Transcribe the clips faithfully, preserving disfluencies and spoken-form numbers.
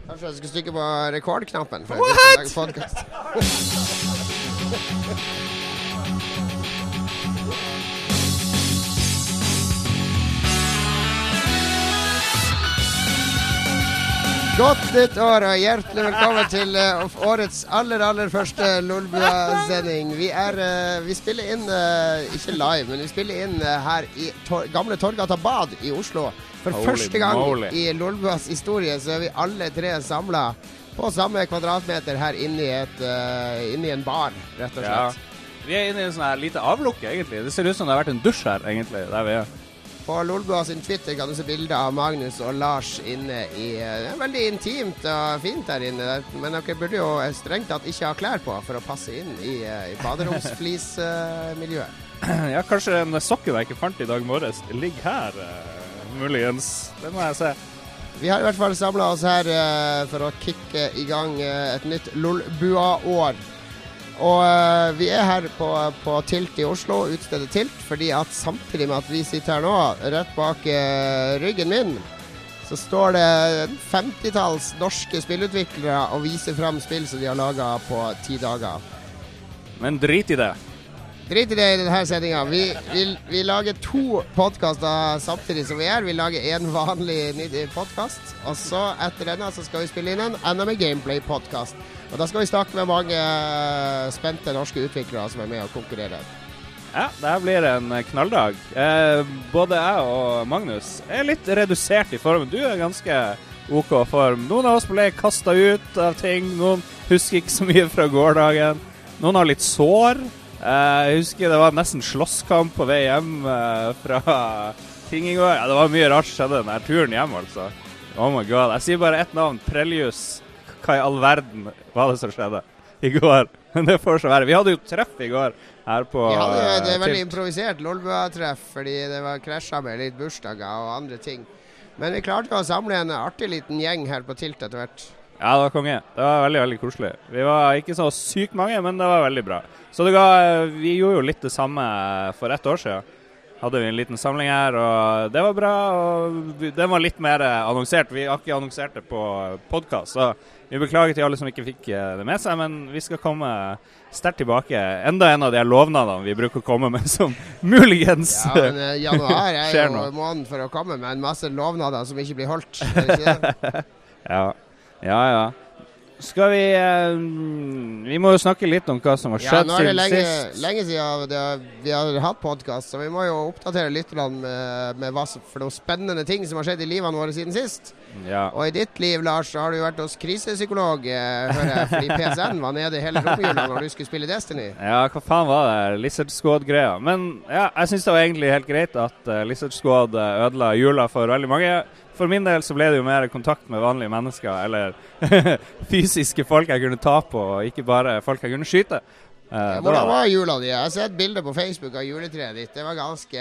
Kanskje jeg skal stykke på rekordknappen for What? å lage podcast. Godt nytt år og hjertelig velkommen til uh, årets aller, aller første Lolbua-sending. Vi er, uh, vi spiller inn, uh, ikke live, men vi spiller inn uh, her i tor gamle Torgata Bad i Oslo. For Holy første gang moly. I Lolbuas historie så er vi alle tre samlet på samme kvadratmeter her inne i, et, uh, inne i en bar, rett og slett. Ja. Vi er inne i en sånn her lite avlukke, egentlig. Det ser ut som det har vært en dusj her, egentlig, der vi er. På Lolbua sin Twitter kan du se bilder av Magnus og Lars inne i Det er veldig intimt og fint der inne, men dere burde jo strengt tatt ikke ha klær på for å passe inn i, i baderomsflis-miljøet. Ja, kanskje den sokken jeg ikke fant i dag morges ligger her, uh, muligens. Det må jeg se. Vi har i hvert fall samlet oss her uh, for å kicke i gang uh, et nytt Lolbua-år. Og uh, vi er her på, på Tilt i Oslo, utstedet Tilt, fordi at samtidig med at vi sitter her nå, rett bak uh, ryggen min, så står det femtitalls norske spillutviklere og viser frem spill som de har laget på ti dager. Men drit i det. Drit i det i denne sendingen. Vi, vi, vi lager to podcaster samtidig som vi er. Vi lager en vanlig podcast, og så etter denne så skal vi spille inn en Anime Gameplay podcast. Og da skal vi snakke med mange spente norske utviklere som er med og konkurrerer. Ja, det her blir en knalldag. Eh, både jeg og Magnus er litt redusert i form. Du er ganske ok form. Noen av oss ble kastet ut av ting. Noen husker ikke så mye fra gårdagen. Noen har litt sår. Eh, jeg husker det var nesten slåsskamp på vei hjem eh, fra ting i går. Ja, det var mye rart som skjedde denne turen hjem, altså. Oh my god. Jeg sier bare ett navn. Prelius. Hva i all verden var det som skjedde i går? Men det får så være. Vi hadde jo treff i går her på Vi hadde jo et uh, veldig improvisert Lolbua-treff, fordi det var krasjet med litt bursdager og andre ting. Men vi klarte å samle en artig liten gjeng her på Tilt etter hvert. Ja, det var konge. Det var veldig, veldig koselig. Vi var ikke så sykt mange, men det var veldig bra. Så det ga, vi gjorde jo litt det samme for ett år siden. Hadde vi en liten samling her, og det var bra, og den var litt mer annonsert. Vi har ikke annonsert det på podcast, så vi beklager til alle som ikke fikk det med seg, men vi skal komme sterkt tilbake. Enda en av de her lovnadene vi bruker å komme med, som muligens Ja, men uh, januar er jo måneden for å komme med en masse lovnader som ikke blir holdt. Er det ikke det? Ja, ja, ja. Skal vi uh, Vi må jo snakke litt om hva som har skjedd ja, nå er det siden lenge, sist. lenge siden det, vi har hatt podcast, så vi må jo oppdatere lytterne med, med hva som, for noen spennende ting som har skjedd i livene våre siden sist. Ja. Og i ditt liv, Lars, så har du jo vært hos krisepsykolog, eh, hører jeg, fordi P S N var nede hele romjula når du skulle spille Destiny. Ja, hva faen var det? Lizard Squad-greia. Men ja, jeg synes det var egentlig helt greit at uh, Lizard Squad uh, ødela jula for veldig mange. For min del så ble det jo mer kontakt med vanlige mennesker, eller fysiske folk jeg kunne ta på, og ikke bare folk jeg kunne skyte. Uh, ja, hvordan var jula di? Jeg har sett bilder på Facebook av juletreet ditt. Det var ganske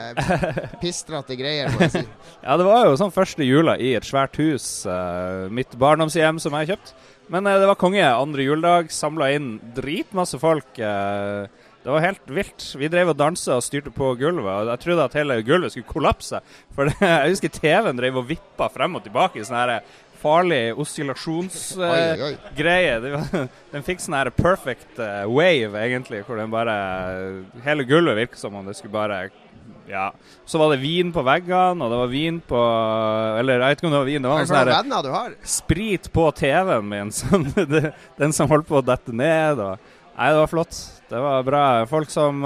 pistrete greier, må jeg si. Ja, det var jo sånn første jula i et svært hus, uh, mitt barndomshjem som jeg har kjøpt. Men uh, det var konge andre juledag, samlet inn dritmasse folk. Uh, det var helt vilt. Vi drev og danset og styrte på gulvet, og jeg trodde at hele gulvet skulle kollapse. For det, jeg husker T V-en drev og vippet frem og tilbake i sånne her farlig oscillasjonsgreie. Uh, den fikk sånn her perfect uh, wave, egentlig, hvor den bare hele gulvet virket som om det skulle bare ja. Så var det vin på veggene, og det var vin på eller jeg vet ikke om det var vin, det var en sånn her sprit på T V-en min, sånn, det, den som holdt på å dette ned. Og, nei, det var flott. Det var bra. Folk som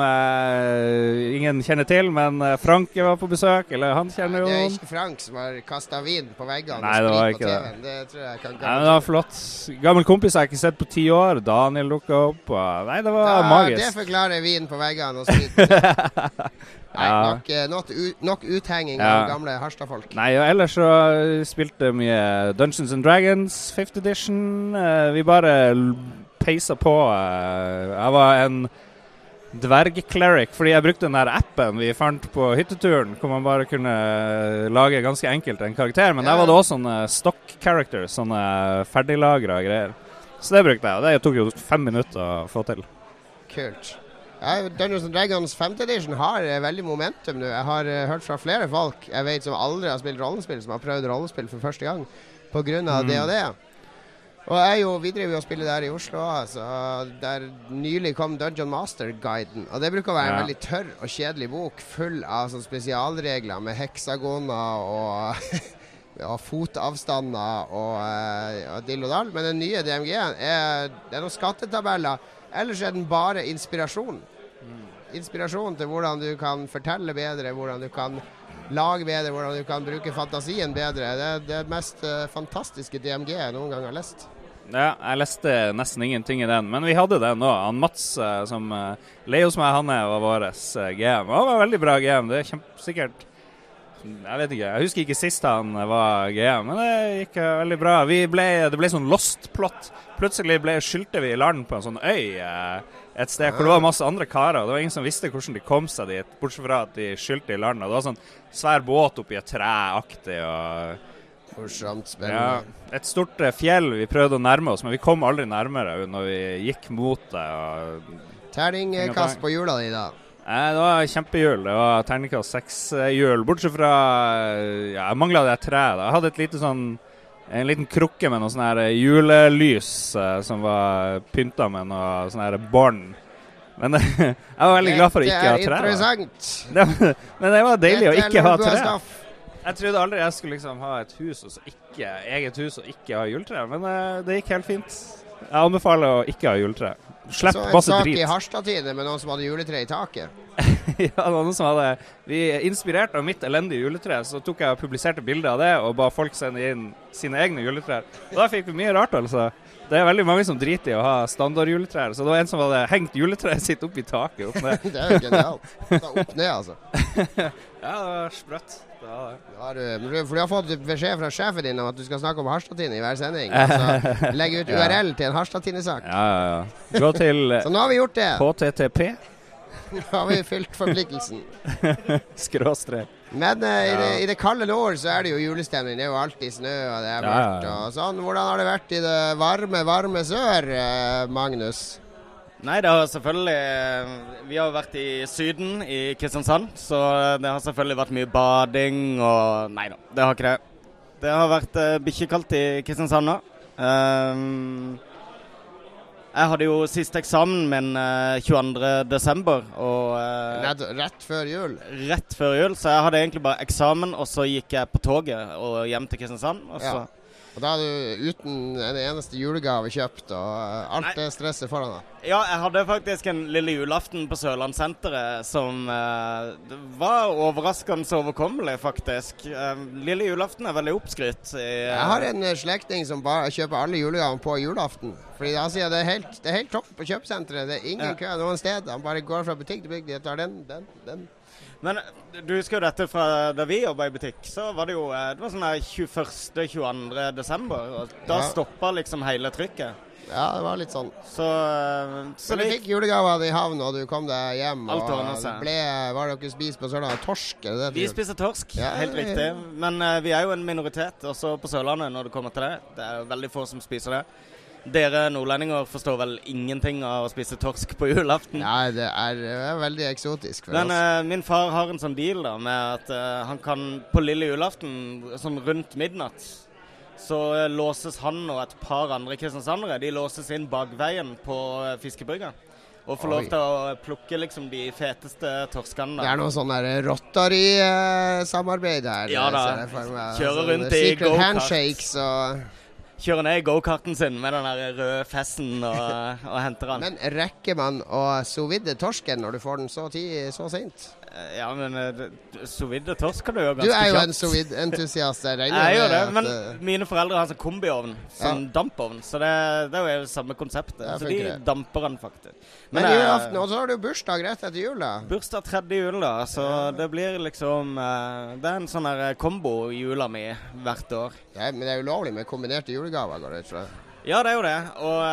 eh, ingen kjenner til, men eh, Franke var på besøk, eller han kjenner jo noen. Det er ikke Frank som har kastet vin på veggene. Nei, det var ikke det. Det tror jeg kan Nei, men det var flott. Gammel kompis jeg ikke sett på ti år. Daniel dukket opp. Og, nei, det var ja, magisk. Det forklarer vin på veggene og sprit på T V. Nei, ja. nok, nok, nok uthenging ja. av gamle Harstad-folk. Nei, og ellers så spilte mye Dungeons and Dragons fifth edition. Uh, vi bare peisa på. Uh, jeg var en dverg-cleric, fordi jeg brukte den der appen vi fant på hytteturen, hvor man bare kunne lage ganske enkelt en karakter, men ja. Der var det også sånne stock characters, sånne ferdiglagret greier. Så det brukte jeg, og det tok jo fem minutter å få til. Kult. Ja, Dungeons and Dragons femte edition har uh, veldig momentum nå. Jeg har uh, hørt fra flere folk jeg vet som aldri har spilt rollespill, som har prøvd rollespill for første gang på grunn av mm. det og det. Og jeg er jo videre ved å spille der i Oslo, så der nylig kom Dungeon Master-guiden. Og det bruker å være en ja. veldig tørr og kjedelig bok, full av sånn spesialregler med heksagoner og, og fotavstander og, uh, og dill og dall. Men den nye D M G-en er, det er noen skattetabeller. Ellers er den bare inspirasjon. Mm. Inspirasjon til hvordan du kan fortelle bedre, hvordan du kan lage bedre, hvordan du kan bruke fantasien bedre. Det er det mest uh, fantastiske D M G jeg noen gang har lest. Ja, jeg leste nesten ingenting i den, men vi hadde den nå. Han Mats uh, som uh, leier hos meg, han er var våres uh, G M. Han var veldig bra G M, det er kjempesikkert. Jeg vet ikke, jeg husker ikke sist han var G M, men det gikk uh, veldig bra. Vi ble, det ble sånn lost-plott. Plutselig ble, skyldte vi i land på en sånn øy uh, et sted hvor det var masse andre karer. Det var ingen som visste hvordan de kom seg dit, bortsett fra at de skyldte i land. Og det var sånn svær båt oppi et tre-aktig og... Morsomt, spennende. Ja, et stort uh, fjell vi prøvde å nærme oss, men vi kom aldri nærmere når vi gikk mot det. Og... Terningkast på jula di da? Eh, det var kjempejul. Det var terningkast seks jul, bortsett fra ja, jeg manglet det tre da. Jeg hadde et lite sånn en liten krukke med noen sånne her julelys uh, som var pyntet med noe sånne her barn. Men jeg var veldig glad for å ikke ha tre. Det er interessant. Det, men det var deilig å ikke ha tre. Stoff. Jeg trodde aldri jeg skulle liksom ha et hus og så ikke, eget hus og ikke ha juletre, men uh, det gikk helt fint. Jeg anbefaler å ikke ha juletre. Slipp masse drit. Så en sak i Harstad-tiden med noen som hadde juletre i taket. Ja, noen som hadde... Vi inspirert av mitt elendige juletre, så tok jeg og publiserte bilder av det, og ba folk sende inn sine egne juletrer. Og da fikk vi mye rart, altså. Det er veldig mange som driter i å ha standardjuletrer, så det var en som hadde hengt juletreet sitt opp i taket. Opp ned. Det er jo genialt. Da opp ned, altså. Ja, det var sprøtt. Ja, har du, for du har fått beskjed fra sjefen din om at du skal snakke om Harstad-tine i hver sending. Altså, legg ut U R L ja. til en Harstad-tine-sak. Ja, ja, ja. Gå til så nå har vi gjort det. H T T P. Nå har vi fylt forpliktelsen. Skråstrek. Men uh, i, det, i det kalde nord så er det jo julestemning. Det er jo alltid snø, og det er mørkt. Ja, ja, ja. Og sånn. Hvordan har det vært i det varme, varme sør, uh, Magnus? Nei, det har selvfølgelig Vi har vært i Syden i Kristiansand, så det har selvfølgelig vært mye bading og nei da, det har ikke det. Det har vært uh, bikkjekaldt i Kristiansand nå. Um, jeg hadde jo siste eksamen min uh, tjueandre desember og uh, rett, rett før jul. Rett før jul, så jeg hadde egentlig bare eksamen, og så gikk jeg på toget og hjem til Kristiansand, og så ja. Og da er du uten en eneste julegave kjøpt, og alt Nei. det stresset foran deg. Ja, jeg hadde faktisk en lille julaften på Sørlandssenteret som eh, var overraskende overkommelig, faktisk. Eh, lille julaften er veldig oppskrytt. I, eh, jeg har en slektning som bare kjøper alle julegaver på julaften. Fordi han sier det er helt, det er helt topp på kjøpesenteret. Det er ingen ja. kø noen sted. Han bare går fra butikk til butikk. Jeg tar den, den, den. Men du husker jo dette fra da vi jobbet i butikk, så var det jo det var sånn her tjueførste til tjueandre desember, og da ja. stoppet liksom hele trykket. Ja, det var litt sånn. Så, så Men du fikk julegaver i havn, og du kom deg hjem, alt og ble, var det dere spist på Sørlandet? Torsk? Er det det vi spiser torsk, ja, helt ja, ja. riktig. Men uh, vi er jo en minoritet også på Sørlandet når det kommer til det. Det er jo veldig få som spiser det. Dere nordlendinger forstår vel ingenting av å spise torsk på julaften? Nei, det er, det er veldig eksotisk for Men, oss. Uh, min far har en sånn deal da, med at uh, han kan på lille julaften, sånn rundt midnatt, så uh, låses han og et par andre kristiansandere, de låses inn bakveien på uh, fiskebrygga. Og får lov til å plukke liksom de feteste torskene da. Det er noe sånn der Rotary-samarbeid her. Ja da, kjører rundt i go-karts. Secret handshakes og... Kjører ned i go-karten sin med den der røde fessen og, og henter den. Men rekker man å sous-vide torsken når du får den så, tid, så sent? Ja, men sous-vide torsk kan du gjøre ganske kjapt. Du er jo en sous-vide-entusiast. Jeg gjør det, men at, mine foreldre har sånn kombiovn, sånn ja. dampovn, så det, det er jo samme konseptet. Så de det. damper den faktisk. Men, men julaften, og så har du bursdag rett etter jul da? Bursdag tredje jul da, så ja. det blir liksom, det er en sånn her kombo i jula mi hvert år. Ja, men det er jo lovlig med kombinerte julegaver, går det, tror jeg. Ja, det er jo det,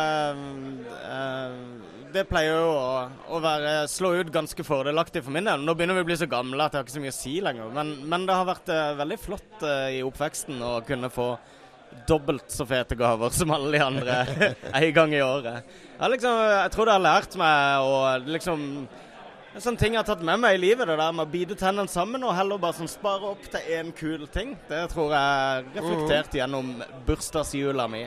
og øh, øh, det pleier jo å, å være, slå ut ganske fordelaktig for min del. Nå begynner vi å bli så gamle at jeg har ikke så mye å si lenger, men, men det har vært uh, veldig flott uh, i oppveksten å kunne få dobbelt så fete gaver som alle de andre en gang i året. Jeg, liksom, jeg tror det har lært meg å liksom en sånn ting jeg har tatt med meg i livet, det der med å bide tennene sammen og heller bare sånn spare opp til en kul ting. Det tror jeg reflekterte gjennom bursdagsjula mi.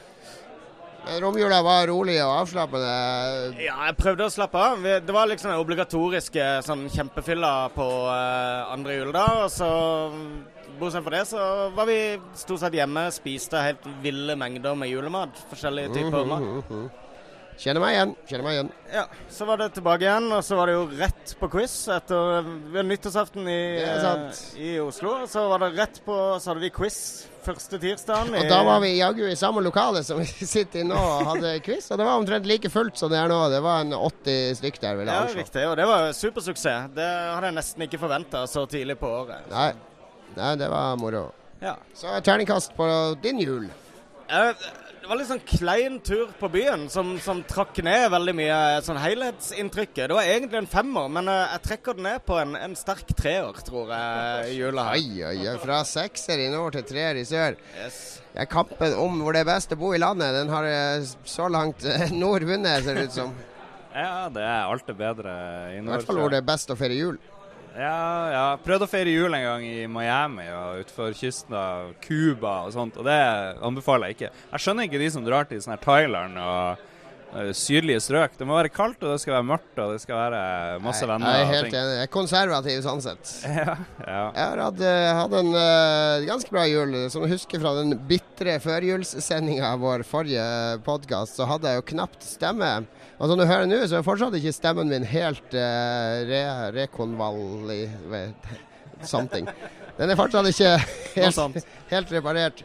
Romjula var rolig og avslappende. Ja, jeg prøvde å slappe av. Det var liksom en obligatorisk sånn kjempefylla på uh, andre juledag, og så bortsett fra det så var vi stort sett hjemme, spiste helt ville mengder med julemat, forskjellige typer mat. Mm -hmm. Kjenner meg igjen, kjenner meg igjen. Ja, så var det tilbake igjen, og så var det jo rett på quiz etter nyttårsaften i, uh, i Oslo. Så var det rett på, så hadde vi quiz første tirsdagen. Og da var vi jaggu i samme lokale som vi sitter i nå og hadde quiz, og det var omtrent like fullt som det er nå. Det var en åtti stykk der, vil jeg anslå. Ja, riktig, og det var supersuksess. Det hadde jeg nesten ikke forventet så tidlig på året. Nei, Nei det var moro. Ja. Så terningkast på din jul. Uh, Det var litt sånn klein tur på byen som, som trakk ned veldig mye sånn helhetsinntrykket. Det var egentlig en femmer, men uh, jeg trekker den ned på en, en sterk treer, tror jeg, i jula. Oi, oi, oi, fra sekser i nord til treer i sør. Yes. Ja, kampen om hvor det er best å bo i landet, den har så langt nord vunnet, ser det ut som. Ja, det er alt det bedre i nord. I hvert fall hvor det er best å feire jul. Ja, ja. Prøvde å feire jul en gang i Miami og utenfor kysten av Cuba og sånt, og det anbefaler jeg ikke. Jeg skjønner ikke de som drar til sånne her Thailand og uh, sydlige strøk. Det må være kaldt, og det skal være mørkt, og det skal være masse Nei, venner. Jeg er helt enig. Jeg er konservativ sånn sett. Ja, ja. Jeg har hatt, hatt en uh, ganske bra jul. Som du husker fra den bitre førjulssendinga av vår forrige podcast, så hadde jeg jo knapt stemme. Og som du hører nå, så er fortsatt ikke stemmen min helt uh, re rekonvallig something. Den er fortsatt ikke helt, helt reparert.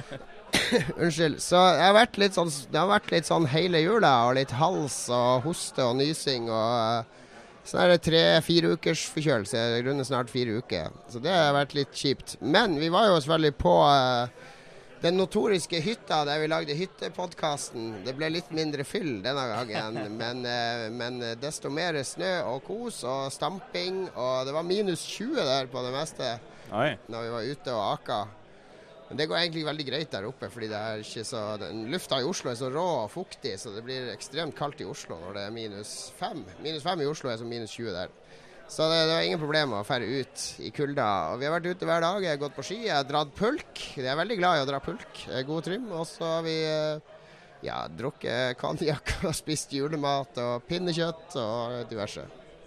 Unnskyld. Så jeg har vært litt sånn, det har vært litt sånn hele jula, og litt hals og hoste og nysing, og sånn er det tre-fire ukers forkjølelse. Jeg runder snart fire uker. Så det har vært litt kjipt. Men vi var jo selvfølgelig på uh, den notoriske hytta der vi lagde hyttepodcasten. Det ble litt mindre fyll denne gangen, men, uh, men desto mer snø og kos og stamping, og det var minus tjue der på det meste. Oi. Når vi var ute og aka. Men det går egentlig veldig greit der oppe, fordi det er ikke så, den lufta i Oslo er så rå og fuktig, så det blir ekstremt kaldt i Oslo når det er minus fem. Minus fem i Oslo er som minus tjue der. Så det, det var ingen problem å fære ut i kulda. Og vi har vært ute hver dag, jeg har gått på ski, jeg har dratt pulk. Jeg er veldig glad i å dra pulk. God trim. Og så har vi ja, drukket konjakk og spist julemat og pinnekjøtt og diverse.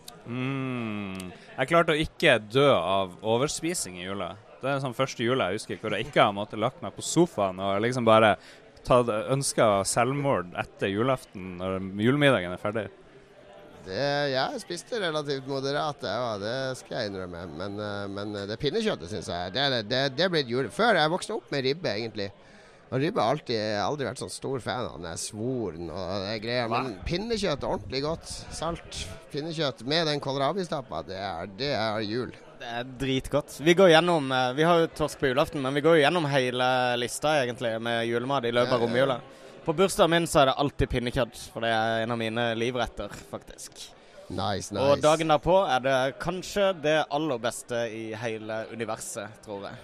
Mm. Jeg klarte å ikke dø av overspising i jula. Det er sånn første jula jeg husker, hvor jeg ikke har måttet lagt meg på sofaen og liksom bare ønsket selvmord etter julaften når julemiddagen er ferdig. Det, jeg spiste relativt moderat, ja, det skal jeg innrømme, men, men det pinnekjøttet synes jeg, det, det, det ble jul. Før jeg vokste opp med ribbe egentlig, og ribbe har alltid, aldri vært sånn stor fan av den der svoren og det greier, men pinnekjøtt er ordentlig godt, salt pinnekjøtt med den kålrabistappa, det er, det er jul. Det er dritgodt. Vi går gjennom, vi har jo torsk på julaften, men vi går gjennom hele lista egentlig med julemat i løpet av romjula. På bursdagen min så er det alltid pinnekjøtt, for det er en av mine livretter, faktisk. Nice, nice. Og dagen derpå er det kanskje det aller beste i hele universet, tror jeg.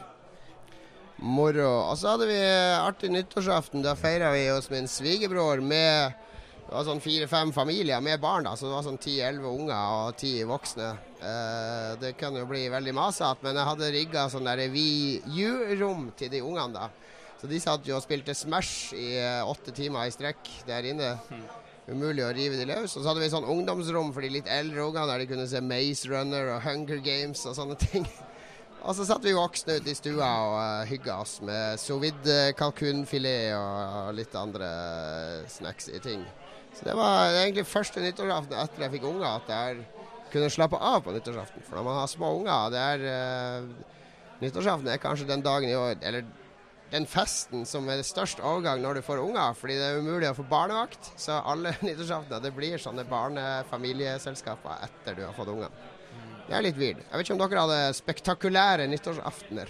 Moro. Og så hadde vi artig nyttårsaften. Da feiret vi hos min svigerbror med det var sånn fire-fem familier med barn, da, så det var sånn ti-elleve unger og ti voksne. Eh, det kan jo bli veldig masete, men jeg hadde rigget sånn der vi-ju-rom til de ungene da. Så de satt jo og spilte Smash i uh, åtte timer i strekk der inne. Umulig å rive de løs. Og så hadde vi sånn ungdomsrom for de litt eldre ungene, der de kunne se Maze Runner og Hunger Games og sånne ting. Og så satt vi voksne ute i stua og uh, hygget oss med sous vide kalkunfilet og, og litt andre snacks i ting. Så det var egentlig første nyttårsaften etter jeg fikk unger at jeg kunne slappe av på nyttårsaften. For når man har små unger, det er uh, nyttårsaften er kanskje den dagen i år, eller den festen som er det største overgang når du får unger, fordi det er umulig å få barnevakt. Så alle nyttårsaftener, det blir sånne barnefamilieselskaper etter du har fått unger. Det er litt weird. Jeg vet ikke om dere hadde spektakulære nyttårsaftener.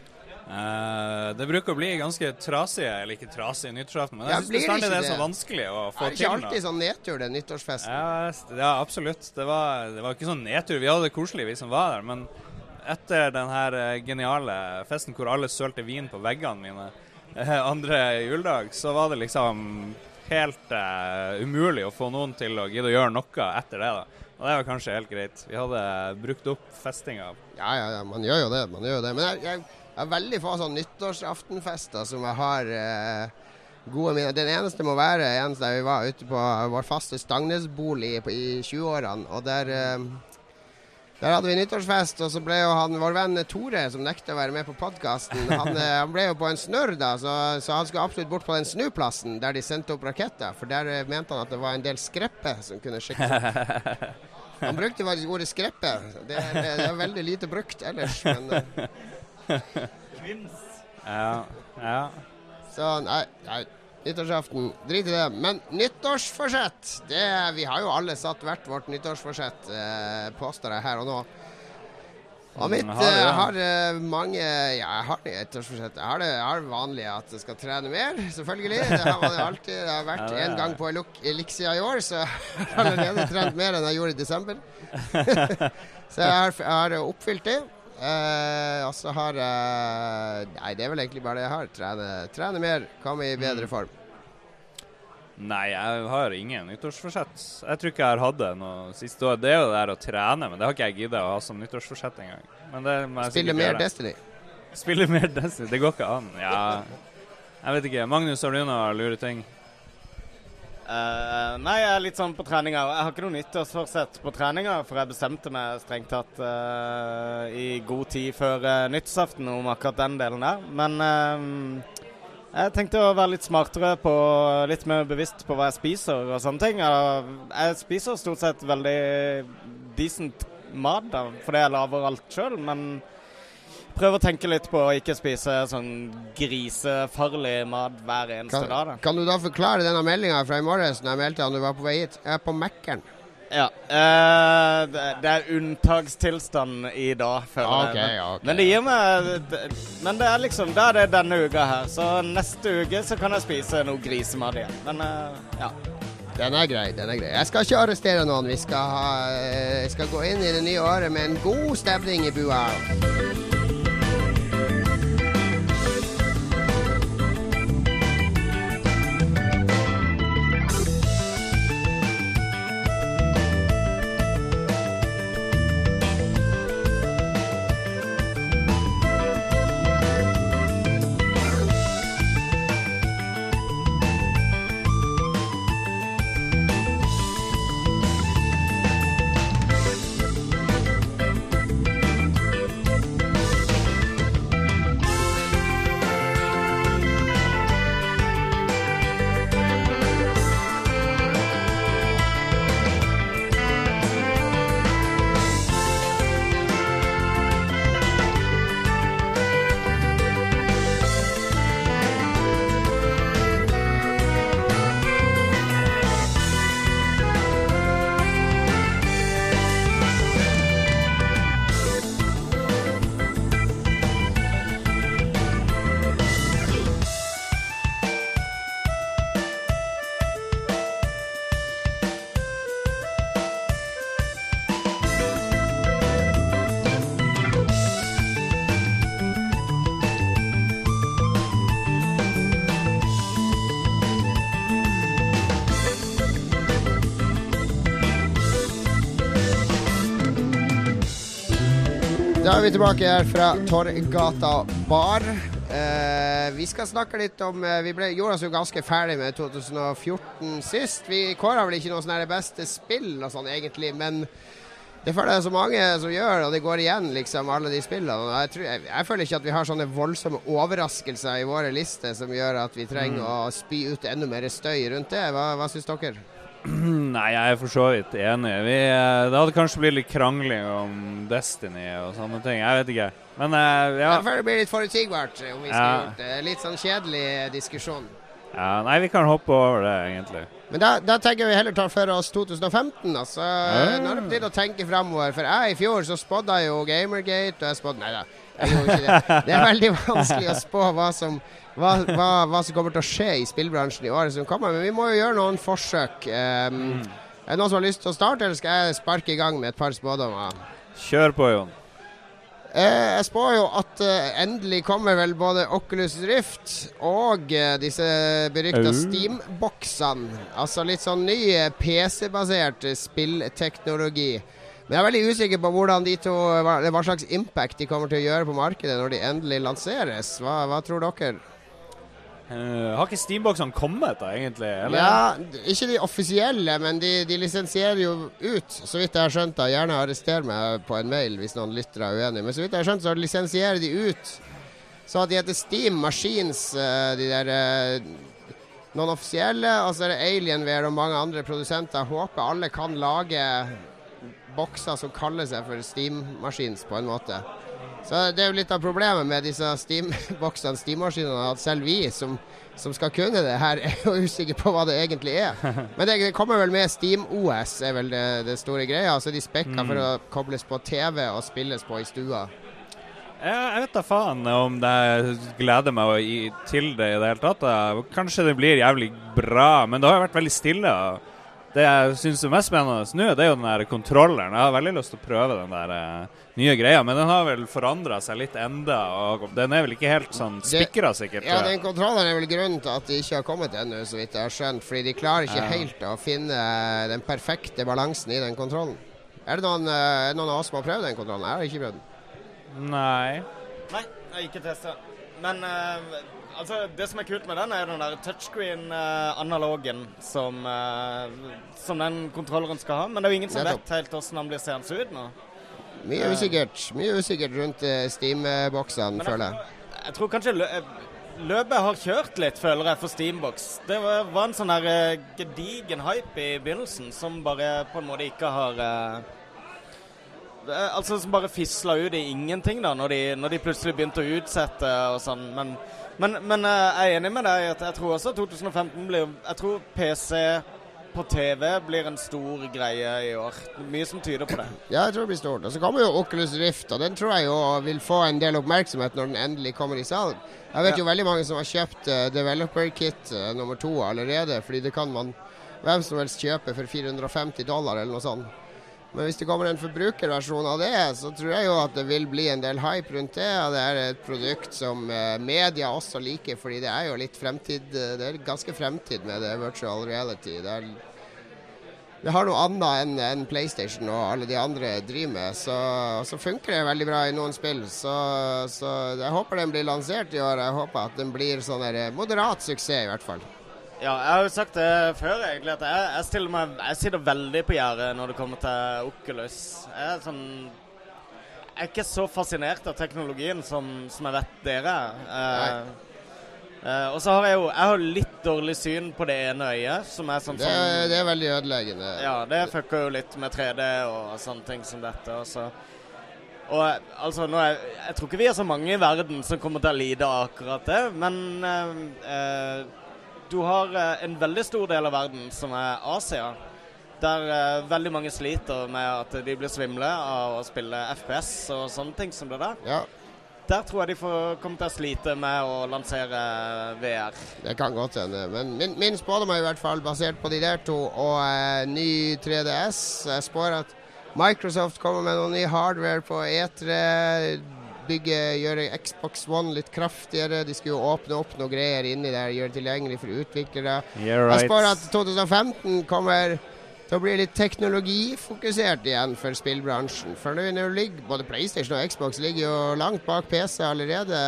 Uh, det bruker å bli ganske trasige, eller ikke trasige nyttårsaften, men jeg synes bestandig det er så vanskelig å få til. Det er ikke alltid sånn nedtur, den nyttårsfesten. Ja, ja absolutt. Det var, det var ikke sånn nedtur. Vi hadde det koselig, vi som var der, men etter den her geniale festen hvor alle sølte vin på veggene mine, andre juledag, så var det liksom helt uh, umulig å få noen til å gidde å gjøre noe etter det da. Og det var kanskje helt greit. Vi hadde brukt opp festinga. Ja, ja, ja, man gjør jo det, man gjør jo det. Men jeg, jeg, jeg har veldig få sånn nyttårsaftenfester som jeg har uh, gode minner. Den eneste må være en der vi var ute på vår faste Stangnesbolig i tjueårene, og der... Uh, Der hadde vi nyttårsfest, og så ble jo han, vår venn Tore, som nekte å være med på podcasten, han, han ble jo på en snurr da, så, så han skulle absolutt bort på den snuplassen der de sendte opp raketter, for der mente han at det var en del skreppe som kunne sjekkes opp. Han brukte faktisk ordet skreppe, det er, det er veldig lite brukt ellers, men... Kvims. Ja, ja. Så nei, nei. Nyttårsaften, drit i det. Men nyttårsforsett, det, vi har jo alle satt hvert vårt nyttårsforsett, eh, påstår jeg her og nå. Og mitt har, eh, har eh, mange, ja, jeg har nyttårsforsett. Jeg har det, jeg har det vanlige at jeg skal trene mer, selvfølgelig. Det har man jo alltid. Det har vært en gang på Elixia i år, så jeg har allerede trent mer enn jeg gjorde i desember. Så jeg har, jeg har oppfylt det. Uh, og så har jeg uh, Nei, det er vel egentlig bare det jeg har. Trene, trene mer, komme i bedre form. Nei, jeg har ingen nyttårsforsett. Jeg tror ikke jeg har hatt det noe siste år. Det er jo det der å trene, men det har ikke jeg giddet å ha som nyttårsforsett en gang. Men det må jeg Spille mer gjøre. Destiny. Spille mer Destiny, det går ikke an. Ja, jeg vet ikke. Magnus, har du noen lure ting? Uh, nei, jeg er litt sånn på treninga. Jeg har ikke noe nyttårsforsett på treninga, for jeg bestemte meg strengt tatt uh, i god tid før uh, nyttårsaften om akkurat den delen der. Men uh, jeg tenkte å være litt smartere på, litt mer bevisst på hva jeg spiser og sånne ting. Jeg, jeg spiser stort sett veldig decent mat da, fordi jeg laver alt selv, men prøv å tenke litt på å ikke spise sånn grisefarlig mat hver eneste kan, dag da. Kan du da forklare denne meldingen fra i morges når jeg meldte han du var på vei hit? Jeg er på Mac-en. Ja, uh, det, det er unntakstilstand i dag, føler okay, jeg. Okay. Men det gir meg, det, men det er liksom, det er det denne uka her. Så neste uke så kan jeg spise noe grisemat igjen. Men uh, ja. Den er grei, den er grei. Jeg skal ikke arrestere noen. Vi skal, ha, uh, skal gå inn i det nye året med en god stemning i bua. Da er vi tilbake her fra Torgata Bar. Eh, vi skal snakke litt om eh, Vi ble, gjorde oss jo ganske ferdig med to tusen og fjorten sist. Vi kåret vel ikke noe sånn her beste spill og sånn egentlig, men det føler jeg så mange som gjør, og det går igjen liksom alle de spillene. Jeg, tror, jeg, jeg føler ikke at vi har sånne voldsomme overraskelser i våre lister som gjør at vi trenger mm. å spy ut enda mer støy rundt det. Hva, hva synes dere? Nei, jeg er for så vidt enig. Vi, det hadde kanskje blitt litt krangling om Destiny og sånne ting. Jeg vet ikke. Men uh, ja. Jeg føler det blir litt forutsigbart om vi skal ja. gjøre det. Litt sånn kjedelig diskusjon. Ja, nei, vi kan hoppe over det, egentlig. Men da, da tenker vi heller ta for oss to tusen og femten. Altså, ja. Nå er det på tide å tenke fremover. For jeg i fjor så spådde jeg jo Gamergate, og jeg spådde Nei da, jeg gjorde ikke det. Det er veldig vanskelig å spå hva som Hva, hva, hva som kommer til å skje i spillbransjen i året som kommer. Men vi må jo gjøre noen forsøk. Um, mm. Er det noen som har lyst til å starte, eller skal jeg sparke i gang med et par spådommer? Kjør på, Jon. Eh, jeg spår jo at uh, endelig kommer vel både Oculus Rift og uh, disse berykta uh. Steam-boksene. Altså litt sånn ny uh, P C-basert uh, spillteknologi. Men jeg er veldig usikker på hvordan de to, hva, hva slags impact de kommer til å gjøre på markedet når de endelig lanseres. Hva, hva tror dere? Uh, har ikke Steamboxene kommet da, egentlig? Eller? Ja, ikke de offisielle, men de, de lisensierer jo ut, så vidt jeg har skjønt da. Gjerne arrester meg på en mail hvis noen lytter er uenig. Men så vidt jeg har skjønt, så lisensierer de ut. Så at de heter Steam Machines, de der noen offisielle, og så er det Alienware og mange andre produsenter. Jeg håper alle kan lage bokser som kaller seg for Steam Machines på en måte. Så det er jo litt av problemet med disse Steam-boksene, Steam-maskinene, at selv vi som, som skal kunne det her, er jo usikre på hva det egentlig er. Men det, det kommer vel med Steam-O S, er vel det, det store greia. Altså de spekka mm. for å kobles på T V og spilles på i stua. Jeg vet da faen om det gleder meg i, til det i det hele tatt. Kanskje det blir jævlig bra, men det har vært veldig stille. Det jeg synes er mest spennende nå, det er jo den der kontrolleren. Jeg har veldig lyst til å prøve den der uh, nye greia, men den har vel forandret seg litt enda, og den er vel ikke helt sånn spikret sikkert. Ja, den kontrolleren er vel grunnen til at de ikke har kommet ennå, så vidt jeg har skjønt, fordi de klarer ikke ja. helt å finne den perfekte balansen i den kontrollen. Er det noen, uh, er det noen av oss som har prøvd den kontrollen? Jeg har ikke prøvd den. Nei. Nei, jeg har ikke testet. Men uh, altså, det som er kult med den er den der touchscreen-analogen uh, som, uh, som den kontrolleren skal ha. Men det er jo ingen som vet helt hvordan den blir seende ut nå. Mye usikkert. Mye usikkert rundt uh, Steam-boksene, føler jeg. Jeg, jeg tror kanskje lø løpet har kjørt litt, føler jeg, for Steam-boks. Det var, var en sånn her uh, gedigen hype i begynnelsen som bare på en måte ikke har... Uh, Altså som bare fislet ut i ingenting da, når de, når de plutselig begynte å utsette og sånn. Men, men, men jeg er enig med deg at jeg tror også tjue femten blir... Jeg tror P C på T V blir en stor greie i år. Mye som tyder på det. Ja, jeg tror det blir stort. Og så kommer jo Oculus Rift, og den tror jeg jo vil få en del oppmerksomhet når den endelig kommer i salg. Jeg vet ja. jo veldig mange som har kjøpt uh, Developer Kit uh, nummer to allerede, fordi det kan man hvem som helst kjøpe for fire hundre og femti dollar eller noe sånt. Men hvis det kommer en forbrukerversjon av det, så tror jeg jo at det vil bli en del hype rundt det. Og det er et produkt som eh, media også liker, fordi det er jo litt fremtid. Det er ganske fremtid med det virtual reality. Det, er, det har noe annet enn en PlayStation og alle de andre driver med. Så, så funker det veldig bra i noen spill. Så, så jeg håper den blir lansert i år. Jeg håper at den blir sånn der moderat suksess i hvert fall. Ja, jeg har jo sagt det før egentlig, at jeg, jeg, stiller meg, jeg sitter veldig på gjerdet når det kommer til Oculus. Jeg er, sånn, jeg er ikke så fascinert av teknologien som, som jeg vet dere er. Eh, eh, og så har jeg jo jeg har litt dårlig syn på det ene øyet, som er sånn... Det er, sånn, det er veldig ødeleggende. Ja, det fucker jo litt med tre D og sånne ting som dette, og så... Og altså, nå er, jeg tror ikke vi er så mange i verden som kommer til å lide akkurat det, men... Eh, eh, Du har uh, en veldig stor del av verden som er Asia, der uh, veldig mange sliter med at de blir svimle av å spille F P S og sånne ting som det der. Ja. Der tror jeg de får komme til å slite med å lansere V R. Det kan godt hende, men min, min spådom er i hvert fall basert på de der to og uh, ny tre D S. Jeg spår at Microsoft kommer med noen ny hardware på E tre, bygge, gjøre Xbox One litt kraftigere. De skulle jo åpne opp noen greier inni der, gjøre det tilgjengelig for utviklere. Yeah, right. Jeg spør at tjue femten kommer til å bli litt teknologifokusert igjen for spillbransjen. For nå ligger både PlayStation og Xbox ligger jo langt bak P C allerede.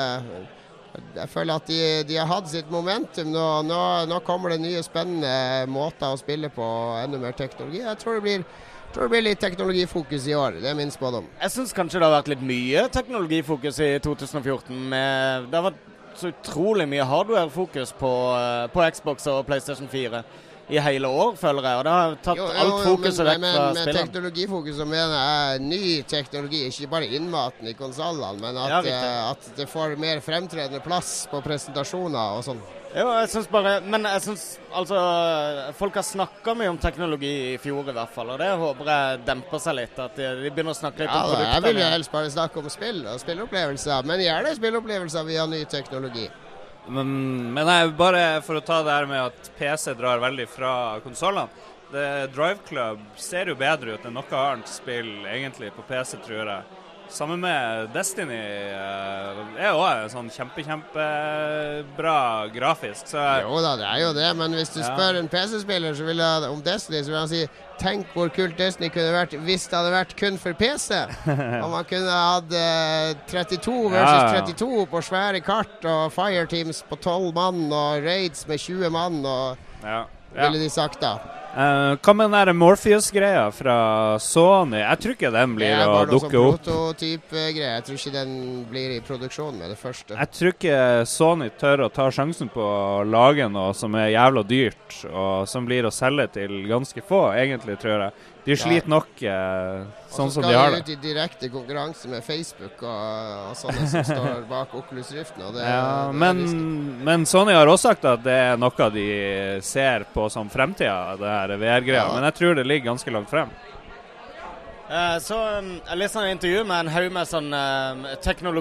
Jeg føler at de, de har hatt sitt momentum. Nå, nå, nå kommer det nye spennende måter å spille på, enda mer teknologi. Jeg tror det blir Jeg tror det blir litt teknologifokus i år. Det er min spådom. Jeg synes kanskje det har vært litt mye teknologifokus i tjue fjorten. Med, det har vært så utrolig mye hardware-fokus på, på Xbox og PlayStation fire i hele år, føler jeg. Og det har tatt jo, jo, alt fokuset vekk fra spillene. Men teknologifokus som mener jeg ny teknologi, ikke bare innmaten i konsolene, men at, ja, at det får mer fremtredende plass på presentasjoner og sånn. Jo, jeg synes bare, men jeg synes, altså, folk har snakket mye om teknologi i fjor i hvert fall, og det håper jeg demper seg litt, at de, de begynner å snakke litt ja, om produkter. Jeg vil jo helst bare snakke om spill og spilleopplevelser, men gjerne spilleopplevelser via ny teknologi. Men, men jeg, bare for å ta det her med at P C drar veldig fra konsolene, det Drive Club ser jo bedre ut enn noe annet spill egentlig på P C, tror jeg. Sammen med Destiny uh, er jo en sånn kjempe, kjempebra grafisk. Så jo da, det er jo det, men hvis du ja. spør en P C-spiller så vil jeg, om Destiny, så vil han si tenk hvor kult Destiny kunne vært hvis det hadde vært kun for P C. Om man kunne hatt uh, trettito versus ja. trettito på svære kart, og fireteams på tolv mann, og raids med tjue mann, og ja. Ja. ville de sagt da. Uh, hva med den der Morpheus-greia fra Sony? Jeg tror ikke den blir å dukke opp. Det er bare noe sånn prototyp-greie. Jeg tror ikke den blir i produksjon med det første. Jeg tror ikke Sony tør å ta sjansen på å lage noe som er jævla dyrt, og som blir å selge til ganske få, egentlig, tror jeg. De sliter nok eh, sånn som de har det. Og så skal de ut i direkte konkurranse med Facebook og, og sånne som står bak Oculus Riften. Og det, ja, det men, men Sony har også sagt at det er noe de ser på som fremtiden, det her V R-greia. Ja. Men jeg tror det ligger ganske langt frem. Uh, så um, jeg leste en intervju med en haug med sånn uh,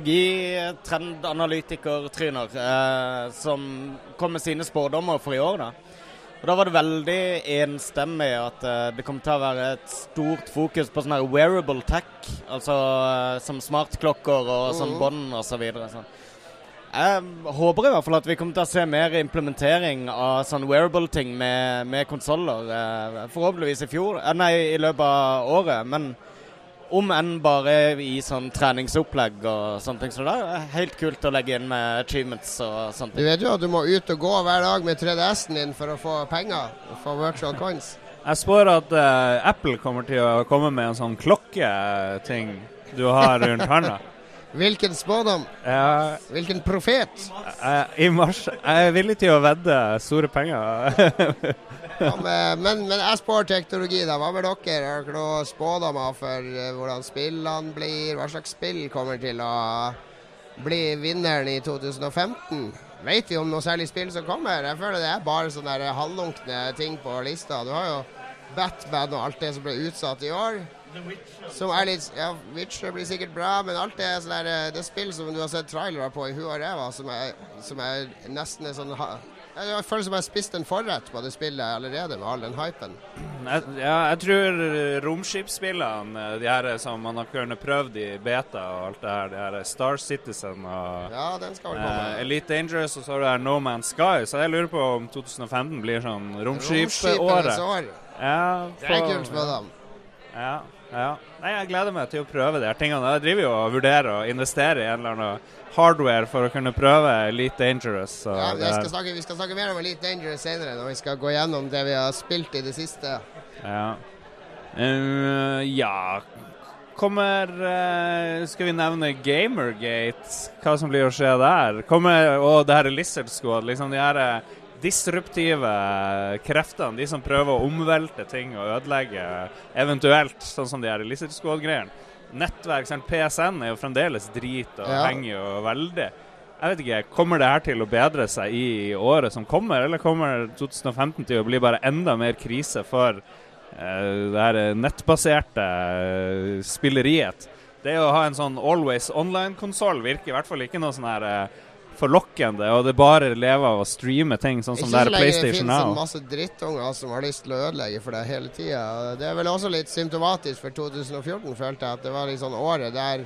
teknologi-trendanalytiker-tryner uh, som kom med sine spådommer for i år da. Og da var det veldig enstemmig at uh, det kommer til å være et stort fokus på sånn her wearable tech, altså uh, som smartklokker og sånn mm. bånd og så videre. Sånn. Jeg håper i hvert fall at vi kommer til å se mer implementering av sånn wearable ting med, med konsoler, uh, forhåpentligvis i fjor, uh, nei, i løpet av året, men om enn bare i sånn treningsopplegg og sånne ting. Så det er helt kult å legge inn med achievements og sånt. Du vet jo at du må ut og gå hver dag med tre D S-en din for å få penger, og få virtual coins. Jeg spår at uh, Apple kommer til å komme med en sånn klokketing du har rundt hånda. Hvilken spådom? Ja. Hvilken profet? Uh, I mars. Jeg er villig til å vedde store penger. Ja, men, men, men jeg spår teknologi da. Hva med dere? Har dere noe spådommer for uh, hvordan spillene blir? Hva slags spill kommer til å bli vinneren i to tusen og femten? Vet vi om noe særlig spill som kommer? Jeg føler det er bare sånne der halvlunkne ting på lista. Du har jo Batman og alt det som ble utsatt i år. Som er litt, ja, Witcher blir sikkert bra, men alt det, sånn der, det spill som du har sett trailere på i Hu og Reva, som er, som er nesten sånn... Jeg føler som jeg har spist en forrett på det spillet allerede med all den hypen. Jeg, ja, jeg tror romskipsspillene, de her som man har kunnet prøvd i beta og alt det her, de her Star Citizen og ja, den skal vel komme. Uh, Elite Dangerous, og så har du her No Man's Sky, så jeg lurer på om to tusen og femten blir sånn romskipåret. År. Ja, på, det er kult med dem. Ja, ja. Nei, jeg gleder meg til å prøve de her tingene. Jeg driver jo og vurderer å investere i en eller annen hardware for å kunne prøve Elite Dangerous. Ja, jeg skal snakke, vi skal snakke mer om Elite Dangerous senere, når vi skal gå gjennom det vi har spilt i det siste. Ja. Uh, ja. Kommer, uh, skal vi nevne Gamergate? Hva som blir å skje der? Kommer, og det her er Lizard Squad, liksom de her disruptive kreftene, de som prøver å omvelte ting og ødelegge eventuelt, sånn som de her Lizard Squad-greiene. Nettverk, sånn P S N er jo fremdeles drit og ja. henger jo veldig. Jeg vet ikke, kommer det her til å bedre seg i året som kommer, eller kommer to tusen og femten til å bli bare enda mer krise for uh, det her nettbaserte uh, spilleriet? Det å ha en sånn always online-konsol virker i hvert fall ikke noe sånn her uh, forlokkende, og det bare lever av å streame ting, sånn som det er PlayStation Now. Ikke så lenge det finnes en masse drittunger som har lyst til å ødelegge for deg hele tiden. Det er vel også litt symptomatisk for to tusen og fjorten, følte jeg, at det var litt sånn året der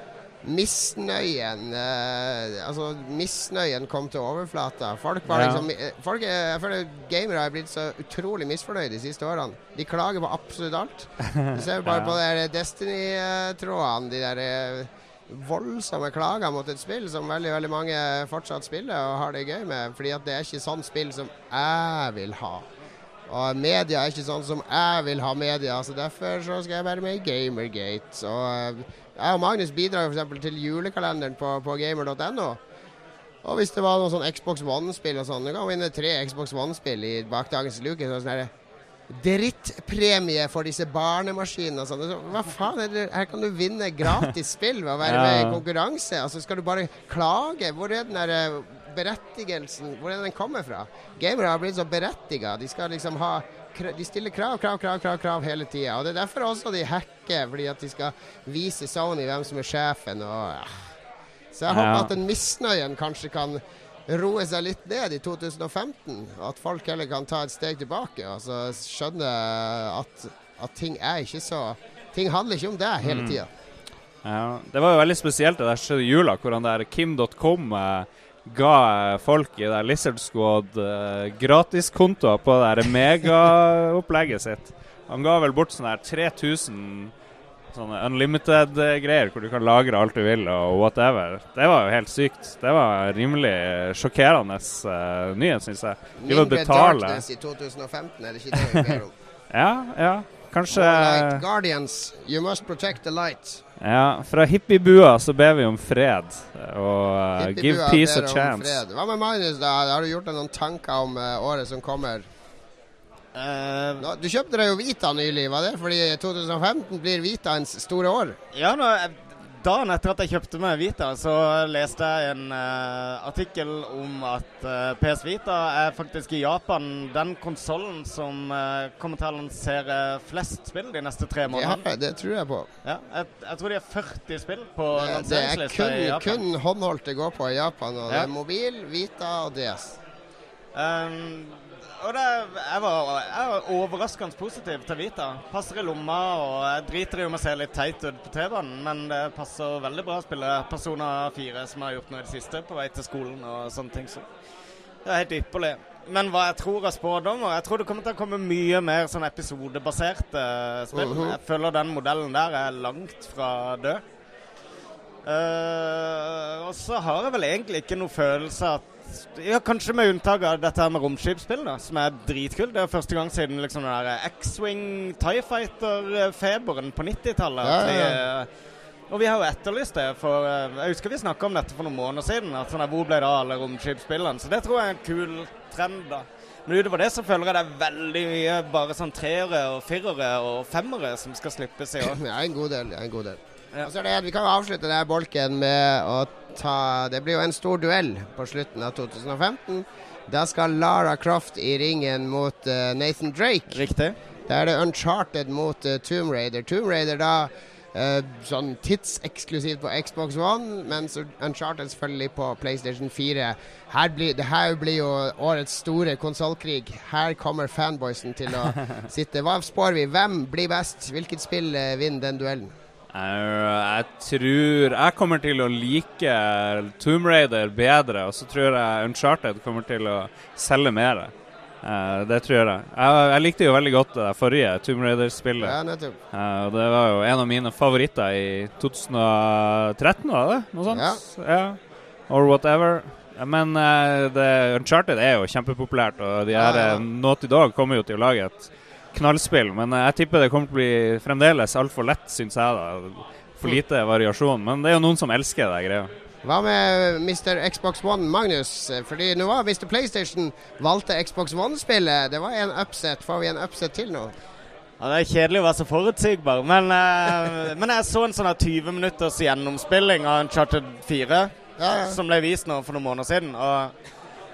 misnøyen, eh, altså misnøyen kom til overflata. Folk var ja. liksom, folk, jeg føler gamere har blitt så utrolig misfornøyde de siste årene. De klager på absolutt alt. Du ser bare ja. på de der Destiny-trådene, de der voldsomme klager mot et spill som veldig, veldig mange fortsatt spiller og har det gøy med, fordi at det er ikke sånn spill som jeg vil ha. Og media er ikke sånn som jeg vil ha media, så derfor så skal jeg være med i Gamergate. Så jeg og Magnus bidrar for eksempel til julekalenderen på, på gamer punktum no. Og hvis det var noen sånn Xbox One-spill og sånn, du kan vinne tre Xbox One-spill i bakdagens luke, så sånn her drittpremie for disse barnemaskinene og sånn. Hva faen er det? Her kan du vinne gratis spill ved å være ja. med i konkurranse. Altså skal du bare klage? Hvor er den der berettigelsen? Hvor er den kommer fra? Gamere har blitt så berettiget. De skal liksom ha de stiller krav, krav, krav, krav, krav hele tiden. Og det er derfor også de hacker, fordi at de skal vise Sony hvem som er sjefen. Og, ja. Så jeg ja. håper at den misnøyen kanskje kan roe seg litt ned i to tusen og femten, at folk heller kan ta et steg tilbake og så skjønne at, at ting er ikke så ting handler ikke om det hele tiden. Ja, det var jo veldig spesielt det der skjedde i jula, hvor han der Kim dot com eh, ga folk i der Lizard Squad eh, gratiskontoer på det der mega-opplegget sitt. Han ga vel bort sånne her tre tusen sånne unlimited eh, greier, hvor du kan lagre alt du vil og whatever. Det var jo helt sykt. Det var rimelig sjokkerende eh, nyhet, synes jeg. De var Mindre betale. darkness i twenty fifteen, er det ikke det vi ber om? Ja, ja. Kanskje... Light Guardians, you must protect the light. Ja, fra hippiebua så ber vi om fred, og uh, give peace a chance. Fred. Hva med Magnus da? Har du gjort deg noen tanker om uh, året som kommer? Uh, Nå, du kjøpte deg jo Vita nylig, var det? Fordi twenty fifteen blir Vita ens store år. Ja, nå... Dagen etter at jeg kjøpte meg Vita, så leste jeg en uh, artikkel om at uh, P S Vita er faktisk i Japan den konsolen som uh, kommer til å lansere flest spill de neste tre månedene. Ja, det tror jeg på. Ja, jeg, jeg tror de er førti spill på det, lanseringslista i Japan. Det er kun, kun håndholdt det går på i Japan, og ja. det er mobil, Vita og D S. Um, og det, jeg, var, jeg var overraskende positiv til Vita. Passer i lomma, og jeg driter i om jeg ser litt teit ut på T V-en, men det passer veldig bra å spille Persona fire, som jeg har gjort nå i det siste, på vei til skolen og sånne ting. Så det er helt ypperlig. Men hva jeg tror er spådommer, jeg tror det kommer til å komme mye mer sånn episodebaserte spill. Uh-huh. Jeg føler den modellen der er langt fra død. Uh, og så har jeg vel egentlig ikke noe følelse at ja, kanskje med unntak av dette her med romskipsspill da, som er dritkult. Det er første gang siden liksom den der X-Wing TIE Fighter-feberen på nittitallet. Ja, ja, ja. Og vi har jo etterlyst det, for jeg husker vi snakket om dette for noen måneder siden, at sånn, hvor ble det av alle romskipsspillene? Så det tror jeg er en kul trend da. Men utover det så føler jeg det er veldig mye bare sånn treere og firere og femmere som skal slippes i år. Ja, en god del, ja, en god del. Ja. Og så er det, vi kan jo avslutte denne bolken med å ta, det blir jo en stor duell på slutten av twenty fifteen. Da skal Lara Croft i ringen mot uh, Nathan Drake. Riktig. Da er det Uncharted mot uh, Tomb Raider. Tomb Raider da uh, sånn tidseksklusivt på Xbox One, mens Uncharted selvfølgelig på PlayStation four. Her blir, det her blir jo årets store konsolkrig. Her kommer fanboysen til å sitte. Hva spår vi? Hvem blir best? Hvilket spill uh, vinner den duellen? Jeg tror jeg kommer til å like Tomb Raider bedre, og så tror jeg Uncharted kommer til å selge mer. Uh, det tror jeg. jeg. Jeg likte jo veldig godt det forrige Tomb Raider-spillet. Ja, nettopp. Uh, det var jo en av mine favoritter i twenty thirteen, var det? Noe sånt? Ja. Ja. Or whatever. Men uh, det, Uncharted er jo kjempepopulært, og de her ja, ja. Naughty Dog kommer jo til å lage et knallspill, men jeg tipper det kommer til å bli fremdeles alt for lett, synes jeg da. For lite variasjon, men det er jo noen som elsker det greia. Hva med mister Xbox One, Magnus? Fordi nå var mister PlayStation valgte Xbox One-spillet. Det var en upset. Får vi en upset til nå? Ja, det er kjedelig å være så forutsigbar, men, uh, men jeg så en sånn twenty minutters gjennomspilling av Uncharted four, ja, ja. Som ble vist nå for noen måneder siden, og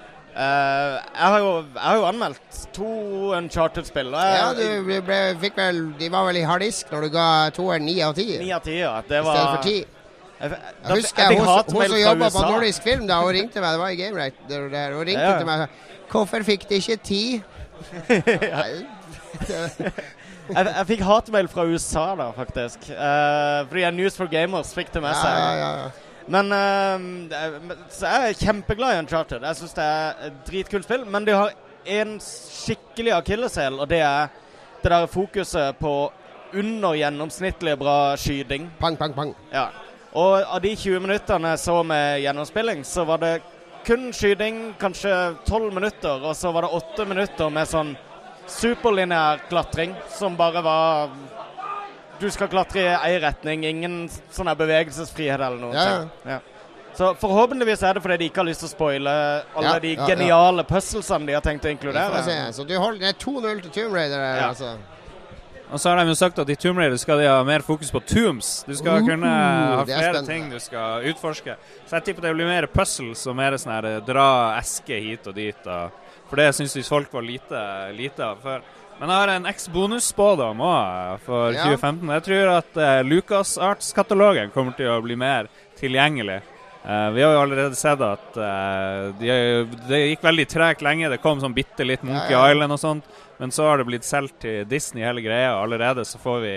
Uh, jeg, har jo, jeg har jo anmeldt to Uncharted-spill. Ja, du ble, ble, fikk vel, de var vel i harddisk når du ga toeren ni av ti. ni av ti, ja. Det var... I stedet for ti. Jeg, jeg, jeg husker jeg, hun, hun som jobbet på Nordisk Film da, hun ringte meg, det var i Game Right der, der, hun ringte ja. til meg, hvorfor fikk de ikke ti? jeg, jeg fikk hatmail fra U S A da, faktisk. Uh, fordi News for Gamers fikk det med seg. Ja, ja, ja. Men uh, så jeg er kjempeglad i Uncharted. Jeg synes det er et dritkult spill, men de har en skikkelig akilleshæl, og det er det der fokuset på under gjennomsnittlig bra skyting. Pang, pang, pang. Ja. Og av de tjue minutterne jeg så med gjennomspilling, så var det kun skyting, kanskje tolv minutter, og så var det åtte minutter med sånn superlineær klatring, som bare var... Du skal klatre i en retning, ingen sånn her bevegelsesfrihet eller noe. Ja. Ja. Så forhåpentligvis er det fordi de ikke har lyst til å spoile alle ja, de ja, geniale ja. puzzlesene de har tenkt å inkludere. Så du holder, det er two null til Tomb Raider her, ja. Altså. Og så har de jo sagt at i Tomb Raider skal de ha mer fokus på tombs. Du skal uh, kunne ha flere ting du skal utforske. Så jeg tipper det blir mer puzzles og mer sånn her dra eske hit og dit. Og, for det synes jeg folk var lite, lite av før. Men jeg har en X-bonus-spådom også for ja. twenty fifteen. Jeg tror at uh, LucasArts-katalogen kommer til å bli mer tilgjengelig. Uh, vi har jo allerede sett at uh, de, det gikk veldig tregt lenge. Det kom sånn bitte litt Monkey ja, ja. Island og sånt. Men så har det blitt selv til Disney hele greia. Allerede så får vi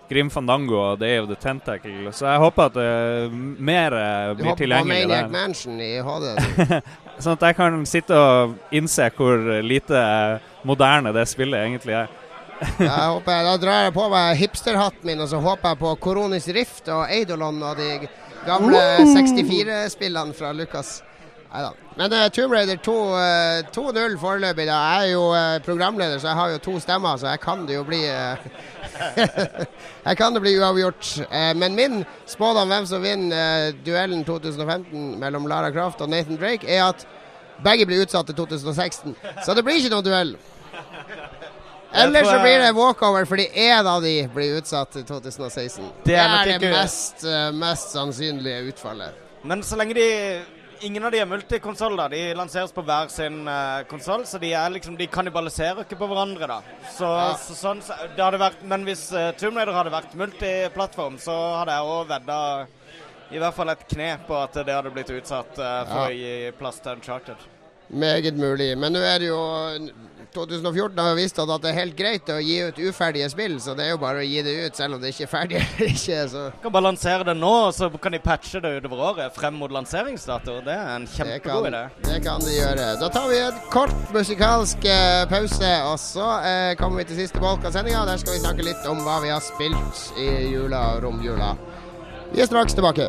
Grim Fandango og Day of the Tentacle. Så jeg håper at uh, mer uh, blir tilgjengelig. Du håper på Maniac Mansion i H D? Sånn at jeg kan sitte og innse hvor lite moderne det spillet egentlig er. Jeg håper, da drar jeg på meg hipsterhatten min, og så håper jeg på Coronis Rift og Eidolon og de gamle sekstifire-spillene fra Lucas. Neida. Men uh, Tomb Raider to null uh, foreløpig. Da. Jeg er jo uh, programleder, så jeg har jo to stemmer, så jeg kan det jo bli uh, jeg kan det bli uavgjort. Uh, men min spådom hvem som vinner uh, duellen tjue femten mellom Lara Croft og Nathan Drake, er at begge blir utsatt til tjue seksten. Så det blir ikke noen duell. Eller så blir det walkover, fordi en av de blir utsatt til tjue seksten. Det er det, er det mest, uh, mest sannsynlige utfallet. Men så lenge de ingen av de er multikonsol da, de lanseres på hver sin uh, konsol, så de er liksom, de kannibaliserer ikke på hverandre da. Så, ja. så sånn, så, det hadde vært, men hvis uh, Tomb Raider hadde vært multiplattform, så hadde jeg også veddet i hvert fall et kne på at det hadde blitt utsatt uh, for ja. å gi plass til Uncharted. Meget mulig, men nå er det jo tjue fjorten har jo vist at det er helt greit å gi ut uferdige spill, så det er jo bare å gi det ut selv om det ikke er ferdig ikke, så. Du kan bare lansere det nå, så kan de patche det utover året frem mot lanseringsdato. Det er en kjempegod idé. Det kan de gjøre. Da tar vi en kort musikalsk eh, pause, og så eh, kommer vi til siste bolk av sendingen. Der skal vi snakke litt om hva vi har spilt i jula og romjula. Vi er straks tilbake.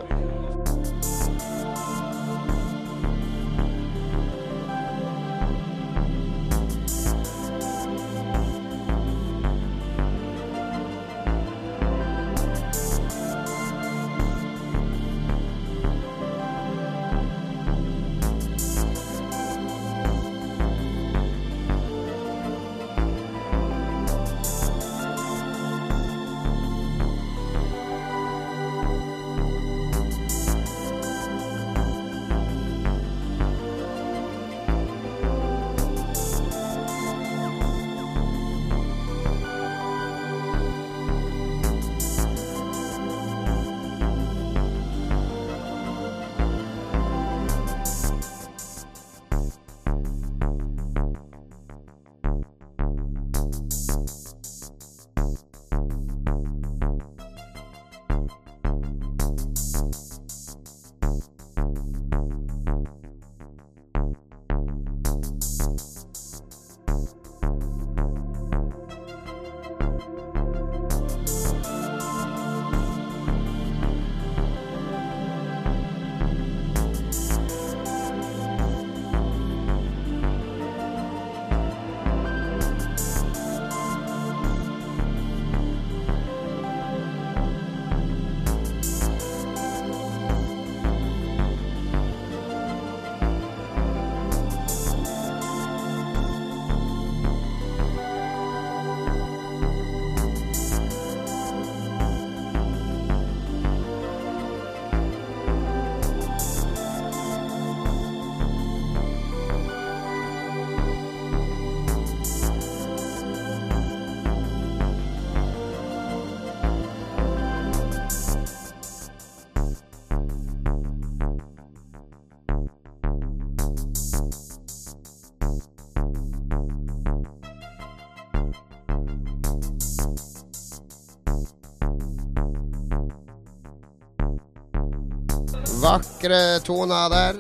Vakre toner der.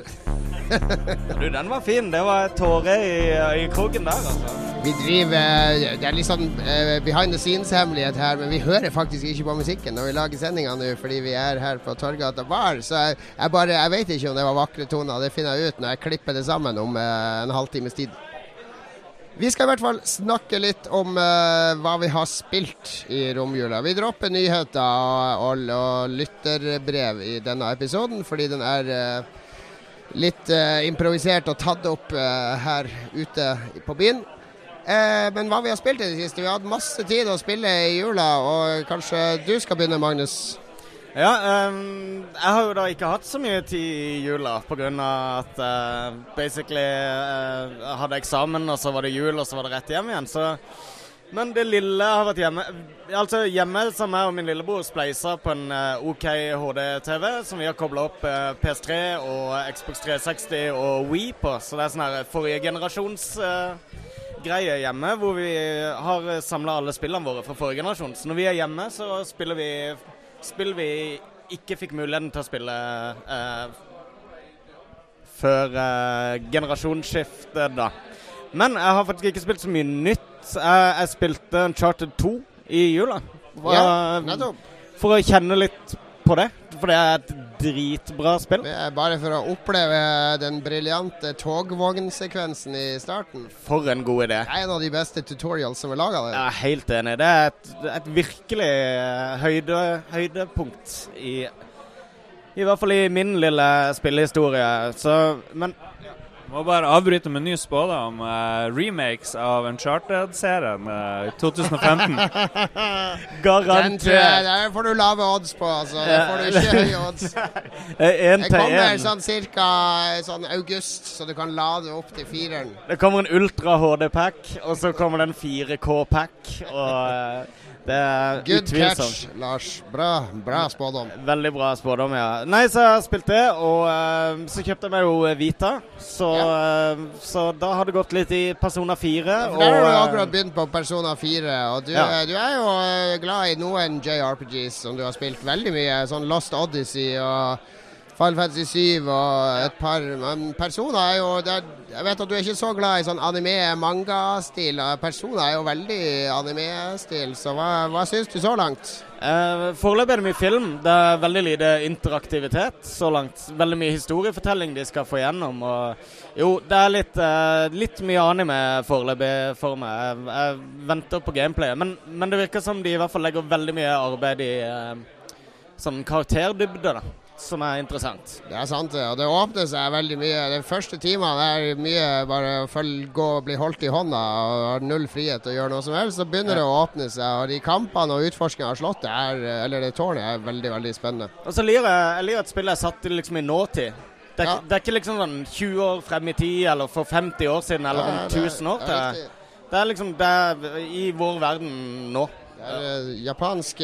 Du, den var fin. Det var tåre i, i kroken der, altså. Vi driver, det er litt sånn uh, behind the scenes-hemmelighet her, men vi hører faktisk ikke på musikken når vi lager sendingen nå, fordi vi er her på Torgata Bar, så jeg, jeg bare, jeg vet ikke om det var vakre toner, det finner jeg ut når jeg klipper det sammen om uh, en halvtimes tid. Vi skal i hvert fall snakke litt om uh, hva vi har spilt i romjula. Vi dropper nyheter og, og, og lytterbrev i denne episoden, fordi den er uh, litt uh, improvisert og tatt opp uh, her ute på byen. Uh, men hva vi har spilt i det siste? Vi har hatt masse tid å spille i jula, og kanskje du skal begynne, Magnus? Ja, um, jeg har jo da ikke hatt så mye tid i jula på grunn av at uh, basically uh, jeg hadde eksamen, og så var det jul, og så var det rett hjem igjen. Så, men det lille har vært hjemme. Altså hjemme som jeg og min lillebror spleiser på en uh, OK H D-T V, som vi har koblet opp uh, P S tre og Xbox tre seksti og Wii på. Så det er sånn her forrige generasjons uh, nettgreie hjemme, hvor vi har samlet alle spillene våre fra forrige generasjon. Så når vi er hjemme, så spiller vi, spiller vi ikke fikk muligheten til å spille eh, før eh, generasjonsskiftet da. Men jeg har faktisk ikke spilt så mye nytt. Jeg, jeg spilte Uncharted to i jula. Ja, nettopp. For å kjenne litt på det. For det er et dritbra spill. Bare for å oppleve den briljante togvognsekvensen i starten. For en god idé. Det er en av de beste tutorials som er laget der. Jeg er helt enig. Det er et, et virkelig høyde, høydepunkt i, i hvert fall i min lille spillehistorie. Så, men... Må bare avbryte med ny spådom om uh, remakes av Uncharted-serien i uh, tjuefemten. Garantert. Den, der får du lave odds på, altså. Der får du ikke høye odds. En det kommer sånn cirka sånn august, så du kan lade opp til fireren. Det kommer en Ultra H D-pack, og så kommer det en fire K-pack, og... Uh, det er good utvilsomt. Catch, Lars. Bra, bra spådom. Veldig bra spådom, ja. Nei, så jeg har spilt det, og uh, så kjøpte jeg meg jo Vita. Så, ja. uh, så da har det gått litt i Persona fire. Ja, for der har du akkurat begynt på Persona fire, og du, ja. du er jo glad i noen J R P Gs som du har spilt veldig mye, sånn Lost Odyssey og Final Fantasy syv og et par, men Persona er jo, er, jeg vet at du er ikke så glad i sånn anime-manga-stil, Persona er jo veldig anime-stil, så hva, hva synes du så langt? Eh, foreløpig er det mye film, det er veldig lite interaktivitet så langt, veldig mye historiefortelling de skal få gjennom, og jo, det er litt, eh, litt mye anime foreløpig for meg, jeg, jeg venter på gameplay, men, men det virker som de i hvert fall legger veldig mye arbeid i eh, sånn karakterdybde da. Som er interessant. Det er sant, og det åpner seg veldig mye. Den første timen er mye bare å følge, gå og bli holdt i hånda og har null frihet til å gjøre noe som helst. Så begynner ja. det å åpne seg, og de kampene og utforskningen av slottet er, eller det tårnet er veldig, veldig spennende. Og så liker jeg, jeg liker at spillet er satt liksom i nåtid. Det er, ja. det er ikke liksom sånn tjue år frem i tid, eller for femti år siden, eller ja, om tusen år. Det er, det er liksom det er i vår verden nå. Det er japansk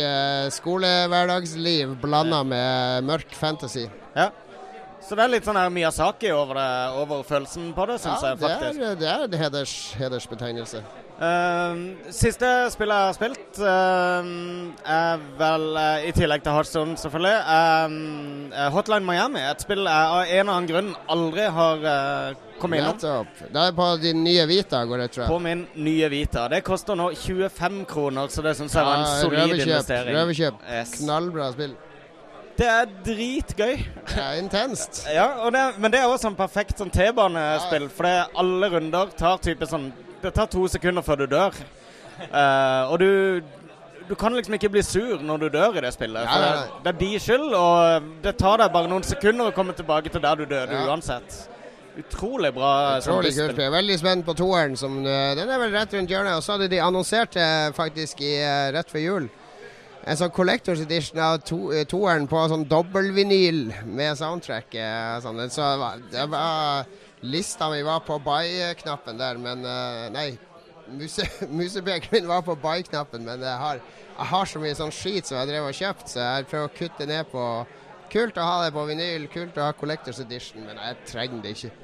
skolehverdagsliv blandet med mørk fantasy. Ja, så det er litt sånn her Miyazaki over, det, over følelsen på det, synes ja, jeg faktisk. Ja, det er en heders, hedersbetegnelse. Uh, siste spillet jeg har spilt uh, er vel, uh, i tillegg til Hearthstone selvfølgelig, uh, Hotline Miami. Et spill jeg av en eller annen grunn aldri har uh, kommet innom. Det er på din nye Vita, går det, tror jeg. På min nye Vita. Det koster nå tjuefem kroner, så det synes jeg var en ja, solid røverkjøp, investering. Røverkjøp, yes. Knallbra spill. Det er dritgøy. Det er intenst. Ja, og det, men det er også sånn perfekt sånn T-banespill, ja. For det er alle runder tar type sånn, det tar to sekunder før du dør. Uh, og du, du kan liksom ikke bli sur når du dør i det spillet. For ja, det, det er de skyld, og det tar deg bare noen sekunder å komme tilbake til der du døde ja. uansett. Utrolig bra. Utrolig kult. Jeg er veldig spent på toeren. Som, den er vel rett rundt hjørnet. Og så hadde de annonsert faktisk i, rett før jul en sånn collector's edition av to, toeren på sånn dobbeltvinyl med soundtrack. Sånn. Så det var, lista mi var på buy-knappen der, men nei, muse, musepekeren min var på buy-knappen, men jeg har, jeg har så mye sånn skit som jeg drev og kjøpt, så jeg prøver å kutte ned på. Kult å ha det på vinyl, kult å ha collector's edition, men jeg trenger det ikke.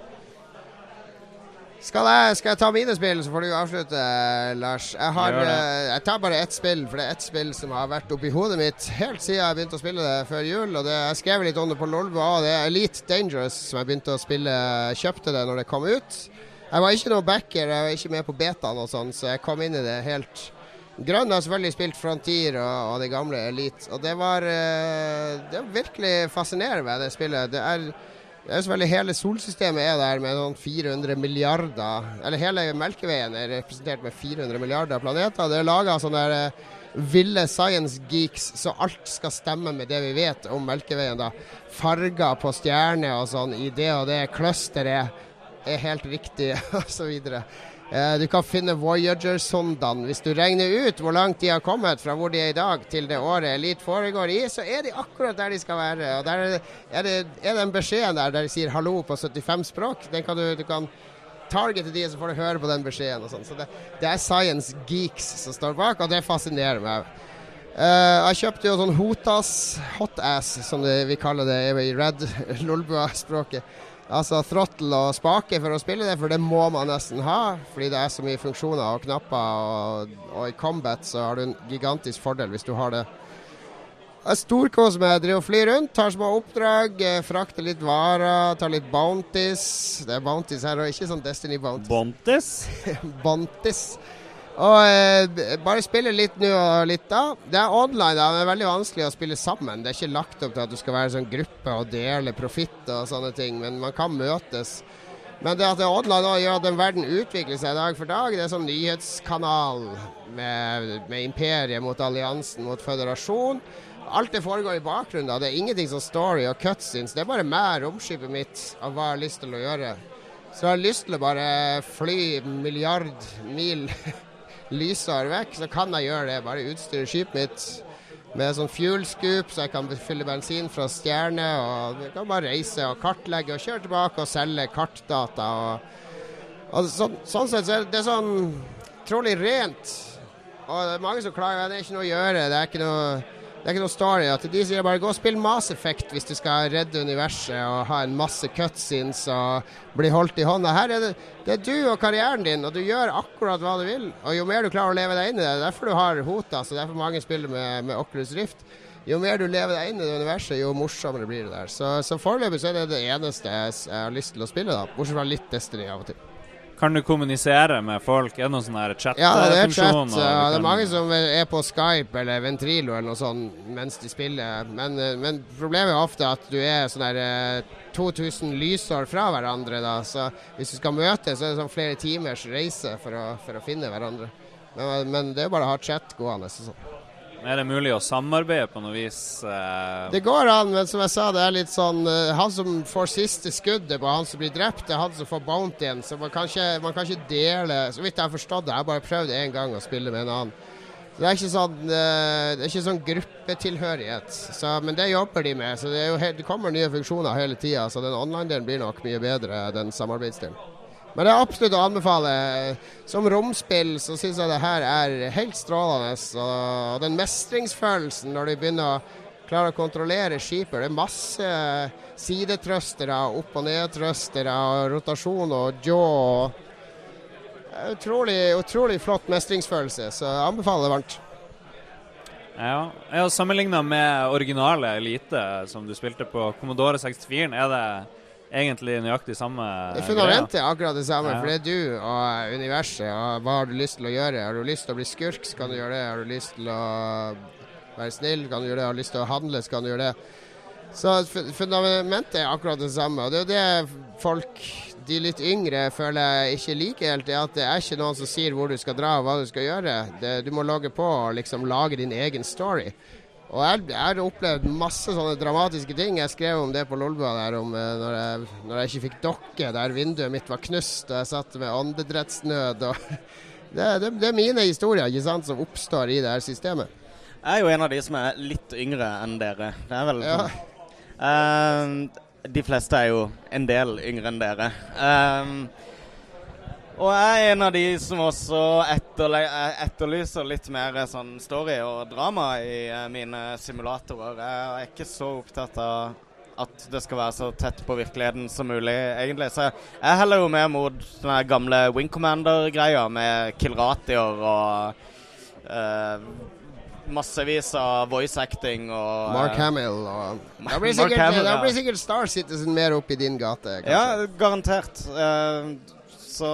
Skal jeg, skal jeg ta mine spill, så får du avslutte, Lars. Jeg, har, jeg tar bare ett spill, for det er ett spill som har vært oppi hodet mitt helt siden jeg begynte å spille det før jul, og det, jeg skrev litt om det på Lolbua, og det er Elite Dangerous som jeg begynte å spille, kjøpte det når det kom ut. Jeg var ikke noe backer, jeg var ikke med på betaen og sånn, så jeg kom inn i det helt grønn. Jeg har selvfølgelig spilt Frontier og, og det gamle Elite, og det var, det var virkelig fascinerende med det spillet. Det er Det er selvfølgelig hele solsystemet er der med sånn fire hundre milliarder, eller hele Melkeveien er representert med fire hundre milliarder planeter. Det er laget sånne der uh, ville science geeks, så alt skal stemme med det vi vet om Melkeveien da. Farger på stjerner og sånn i det og det, clusteret er helt riktig, og så videre. Uh, du kan finne Voyager-sondene. Hvis du regner ut hvor langt de har kommet fra hvor de er i dag til det året Elite foregår i, så er de akkurat der de skal være. Og der er det, er det, er det en beskjeden der, der de sier hallo på syttifem språk. Den kan du, du kan targete de, så får du høre på den beskjeden og sånn. Så det, det er science geeks som står bak, og det fascinerer meg. Uh, jeg kjøpte jo sånn Hotas, hot ass, som det, vi kaller det i Red Lolbua-språket. Altså throttle og spake for å spille det, for det må man nesten ha, fordi det er så mye funksjoner og knapper, og, og i combat så har du en gigantisk fordel hvis du har det. Jeg storkås med driver og flyr rundt, tar små oppdrag, frakter litt varer, tar litt bounties. Det er bounties her, og ikke sånn Destiny bounties. Bounties? Bounties. Og eh, bare spille litt nå og litt da. Det er online da, det er veldig vanskelig å spille sammen. Det er ikke lagt opp til at du skal være sånn gruppe og dele profitt og sånne ting, men man kan møtes. Men det at det er online nå gjør at den verden utvikler seg dag for dag. Det er sånn nyhetskanal med, med imperiet mot alliansen, mot føderasjon. Alt det foregår i bakgrunnen da. Det er ingenting som story og cutscenes. Det er bare mer romskipet mitt av hva jeg har lyst til å gjøre. Så jeg har lyst til å bare fly milliard mil lysår vekk, så kan jeg gjøre det. Bare utstyre skipet mitt med sånn fuel scoop, så jeg kan fylle bensin fra stjerne, og jeg kan bare reise og kartlegge og kjøre tilbake og selge kartdata. Og, og så, sånn sett så er det sånn trolig rent. Og det er mange som klager, det er ikke noe å gjøre, det er ikke noe, det er ikke noe story. At de sier bare gå og spill Mass Effect hvis du skal redde universet og ha en masse cutscenes og bli holdt i hånda. Her er det, det er du og karrieren din, og du gjør akkurat hva du vil. Og jo mer du klarer å leve deg inn i det, derfor du har Hota, så derfor mange spiller med, med Oculus Rift. Jo mer du lever deg inn i det universet, jo morsommere blir det der. Så, så foreløpig så er det det eneste jeg, jeg har lyst til å spille da, bortsett fra litt Destiny av og til. Kan du kommunisere med folk? Er det noen sånne chat-funksjoner? Ja, det er chat. Ja, det er mange som er på Skype eller Ventrilo eller noe sånt mens de spiller. Men, men problemet er ofte at du er sånn der to tusen lysår fra hverandre da. Så hvis du skal møtes, så er det sånn flere timers reise for å, for å finne hverandre. Men, men det er bare å ha chat gående. Sånn. Er det mulig å samarbeide på noe vis? Uh... Det går an, men som jeg sa, det er litt sånn uh, han som får siste skuddet på han som blir drept, det er han som får bountyen, så man kan ikke, man kan ikke dele, så vidt jeg har forstått det, jeg har bare prøvd en gang å spille med en annen. Så det er ikke sånn, uh, det er ikke sånn gruppetilhørighet, så, men det jobber de med, så det, er jo he- det kommer nye funksjoner hele tiden, så den online-delen blir nok mye bedre, den samarbeidsdelen. Men det er absolutt å anbefale. Som romspill så synes jeg det her er helt strålende. Og den mestringsfølelsen når du begynner å klare å kontrollere skipet. Det er masse sidetrøstere, opp- og nedtrøstere, rotasjon og jaw. Det er utrolig, utrolig flott mestringsfølelse, så jeg anbefaler det varmt. Ja, jeg har sammenlignet med originale Elite som du spilte på Commodore sekstifire. Er det egentlig nøyaktig samme Det fundamentet er akkurat det samme, ja. For det er du og universet, og hva har du lyst til å gjøre? Har du lyst til å bli skurk, så kan du gjøre det. Har du lyst til å være snill, kan du gjøre det. Har du lyst til å handle, så kan du gjøre det. Så fundamentet er akkurat det samme, og det er jo det folk, de litt yngre, føler jeg ikke like helt, er at det er ikke noen som sier hvor du skal dra og hva du skal gjøre. Det, du må logge på og liksom lage din egen story. Og jeg, jeg har opplevd masse sånne dramatiske ting. Jeg skrev om det på Lolbua der, om når jeg, når jeg ikke fikk dokke, der vinduet mitt var knust, og jeg satt med åndedrettsnød. Og det, det, det er mine historier, ikke sant, som oppstår i det her systemet. Jeg er jo en av de som er litt yngre enn dere. Det er vel ja. sånn. Uh, de fleste er jo en del yngre enn dere. Uh, Og jeg er en av de som også etterle- etterlyser litt mer sånn story og drama i uh, mine simulatorer. Jeg er ikke så opptatt av at det skal være så tett på virkeligheten som mulig, egentlig. Så jeg, jeg heller jo mer mot sånne gamle Wing Commander-greier med killratier og uh, massevis av voice acting og Mark uh, Hamill og Da blir sikkert, Hamill, da ja. blir sikkert Star Citizen mer opp i din gate, kanskje. Ja, garantert. Uh, Så,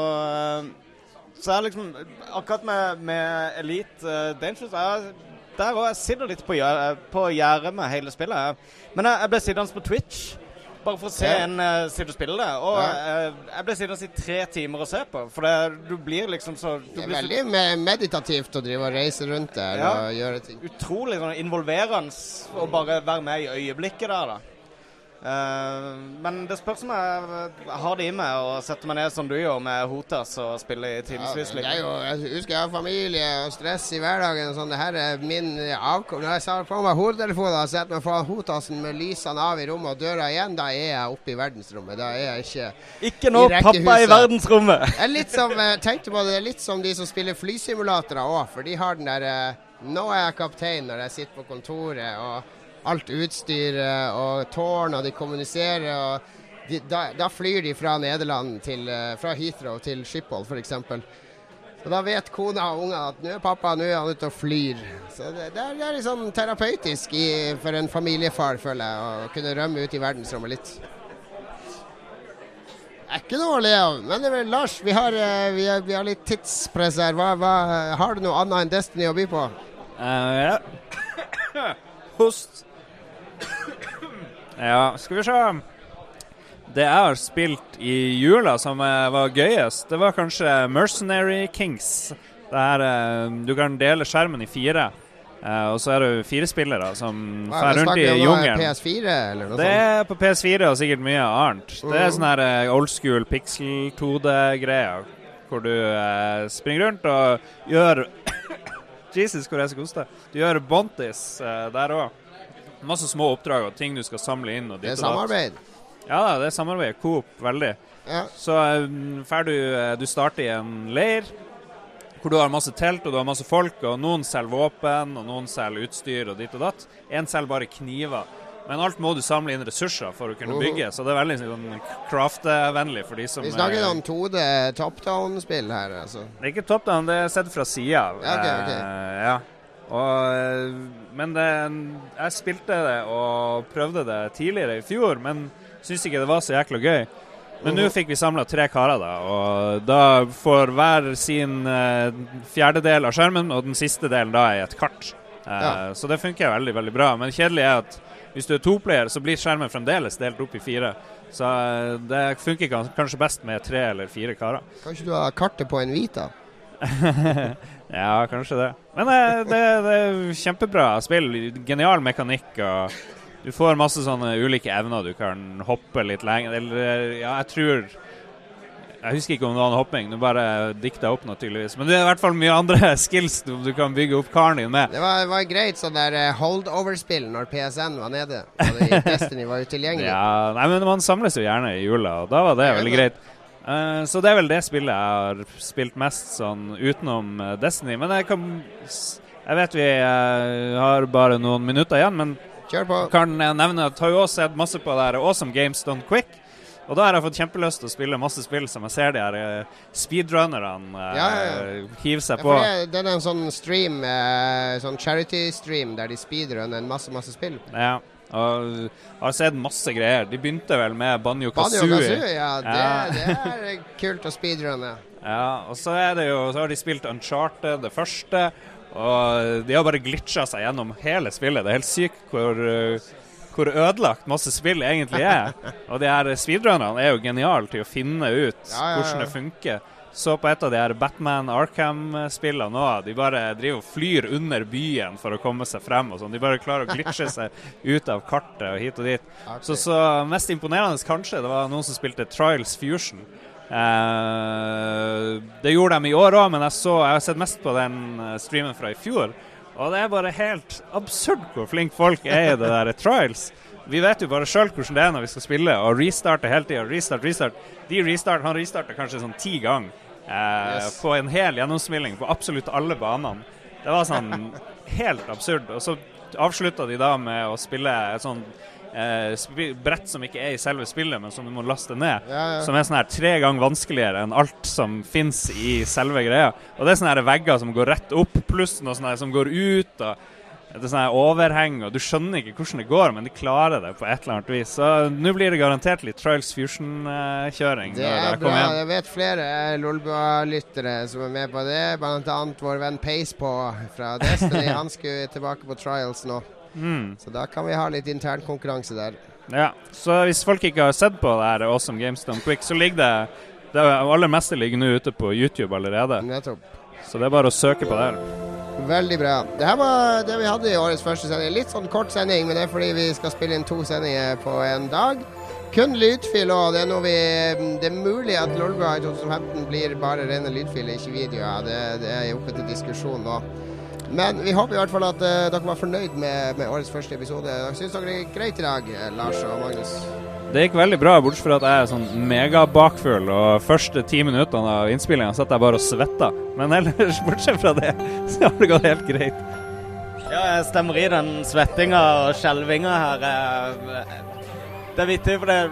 så er liksom akkurat med, med Elite uh, Dangerous jeg, der også, jeg sitter litt på, på gjerdet med hele spillet. Men jeg, jeg ble sittende på Twitch bare for å se ja. en uh, sitte og spille det. Og ja. uh, jeg ble sittende i tre timer å se på, for det, du blir liksom så du Det er blir veldig så, me- meditativt å drive og reise rundt der Ja. og gjøre ting. utrolig sånn, involverende å bare være med i øyeblikket der da. Uh, men det spørs om jeg har det i meg å sette meg ned som du gjør med Hotas og spille i Ja, timesvis. det er jo, jeg husker jeg har familie og stress i hverdagen og sånn. Det her er min avkom. Når jeg sa på meg hodetelefonen og setter meg foran Hotasen med lysene av i rommet og døra igjen, da er jeg oppe i verdensrommet. Da er jeg ikke Ikke nå, pappa i verdensrommet! Jeg er litt som, tenkte på det, det er litt som de som spiller flysimulatorer også, for de har den der, nå er jeg kaptein når jeg sitter på kontoret, og alt utstyret og tårn, og de kommuniserer, og de, da, da flyr de fra Nederland til, uh, fra Heathrow til Schiphol for eksempel. Og da vet kona og unga at nå er pappa, nå er han ute og flyr. Så det, det, er, det er litt sånn terapeutisk i, for en familiefar, føler jeg, å kunne rømme ut i verdensrommet litt. Det er ikke noe å le av, men det er vel, Lars, vi har, vi har, vi har litt tidspress her. Hva, hva, har du noe annet enn Destiny å by på? Uh, ja. Host. Ja, skal vi se. Det jeg har spilt i jula som var gøyest, det var kanskje Mercenary Kings. Det her, du kan dele skjermen i fire. Uh, og så er det fire spillere som ja, fer rundt i jungelen. P S fire eller noe det sånt? Det er på P S fire og sikkert mye annet. Mm. Det er sånn her uh, old school pixel to D-greier, hvor du uh, springer rundt og gjør Jesus, hvor jeg skal koste. Du gjør bounties uh, der også. Masse små oppdrag og ting du skal samle inn. Og det er samarbeid? Ja da, det er samarbeid. Coop, veldig. Ja. Så uh, fer du, uh, du starter i en leir, hvor du har masse telt og du har masse folk, og noen selger våpen, og noen selger utstyr og dit og datt. En selger bare kniver. Men alt må du samle inn ressurser for å kunne bygge, så det er veldig sånn, craft-vennlig for de som... Vi snakker om to D top-down-spill her, altså. Det er ikke top-down, det er sett fra siden. Ja, ok, ok. Uh, ja. Og, men det, jeg spilte det og prøvde det tidligere i fjor, men synes ikke det var så jækla gøy. Men nå fikk vi samlet tre karer da, og da får hver sin uh, fjerdedel av skjermen, og den siste delen da er et kart. Uh, ja. Så det funker veldig, veldig bra. Men kjedelig er at hvis du er to-player, så blir skjermen fremdeles delt opp i fire. Så uh, det funker kanskje best med tre eller fire karer. Kanskje du har kartet på en Vita? Ja, kanskje det. Men uh, det, det er kjempebra spill, genial mekanikk og... Du får masse sånne ulike evner. Du kan hoppe litt lenger. Eller, ja, jeg tror... Jeg husker ikke om det var en hopping. Du bare dikter opp naturligvis. Men det er i hvert fall mye andre skills du, du kan bygge opp karen din med. Det var, var greit sånn der holdover-spill når P S N var nede. Og Destiny var utilgjengelig. Ja, nei, men man samles jo gjerne i jula, og da var det veldig greit. Uh, så det er vel det spillet jeg har spilt mest sånn utenom uh, Destiny. Men jeg kan... Jeg vet vi uh, har bare noen minutter igjen, men... Jeg kan nevne at jeg har jo også sett masse på det her Awesome Games Done Quick, og da har jeg fått kjempelyst til å spille masse spill som jeg ser de her uh, speedrunnerne uh, ja, ja, ja. hiver seg på. Ja, det, det er en sånn stream, uh, sånn charity-stream der de speedrunner en masse, masse spill. Ja, og jeg har sett masse greier. De begynte vel med Banjo-Kazooie. Banjo-Kazooie, ja, det, ja. det er kult å speedrunne. Ja, og så er det jo, så har de spilt Uncharted, det første, og de har bare glitchet seg gjennom hele spillet. Det er helt sykt hvor, hvor ødelagt masse spill egentlig er. Og de her speedrunnerne er jo geniale til å finne ut ja, ja, ja. hvordan det funker. Så på et av de her Batman Arkham-spillene nå, de bare driver og flyr under byen for å komme seg frem og sånn. De bare klarer å glitche seg ut av kartet og hit og dit. Okay. Så, så mest imponerende kanskje, det var noen som spilte Trials Fusion. Uh, det gjorde de i år også, men jeg, så, jeg har sett mest på den streamen fra i fjor, og det er bare helt absurd hvor flink folk er i det der Trials. Vi vet jo bare selv hvordan det er når vi skal spille og restarte hele tiden, restart, restart de restart, han restarter kanskje sånn ti gang uh, yes. på en hel gjennomspilling på absolutt alle banene. Det var sånn helt absurd, og så avsluttet de da med å spille et sånn Eh, brett som ikke er i selve spillet, men som du må laste ned, ja, ja. Som er sånn her tre ganger vanskeligere enn alt som finnes i selve greia. Og det er sånne her vegger som går rett opp, pluss noe sånne her som går ut, og det er sånne her overheng, og du skjønner ikke hvordan det går, men de klarer det på et eller annet vis. Så nå blir det garantert litt Trials Fusion-kjøring. Det er bra, jeg vet flere Lolbua-lyttere som er med på det, blant annet vår venn Pace på fra Destiny. Han skulle tilbake på Trials nå. Mm. Så da kan vi ha litt intern konkurranse der. Ja, så hvis folk ikke har sett på det her Awesome Games Done Quick, så ligger det, det aller meste ligger nå ute på YouTube allerede. Nettopp. Så det er bare å søke på det her. Veldig bra. Det her var det vi hadde i årets første sending. Litt sånn kort sending, men det er fordi vi skal spille inn to sendinger på en dag. Kun lydfil, og det er noe vi det er mulig at Lolbua i tjue femten blir bare rene lydfiler, ikke videoer. Det, det er oppe til diskusjon nå. Men vi håper i hvert fall at uh, dere var fornøyd med, med årets første episode. Jeg synes dere det gikk greit i dag, Lars og Magnus. Det gikk veldig bra, bortsett fra at jeg er sånn megabakfull, og første ti minuttene av innspillingen satt jeg bare og svettet. Men ellers, bortsett fra det, så har det gått helt greit. Ja, jeg stemmer i den svettinga og skjelvinga her. Det er vittig, for det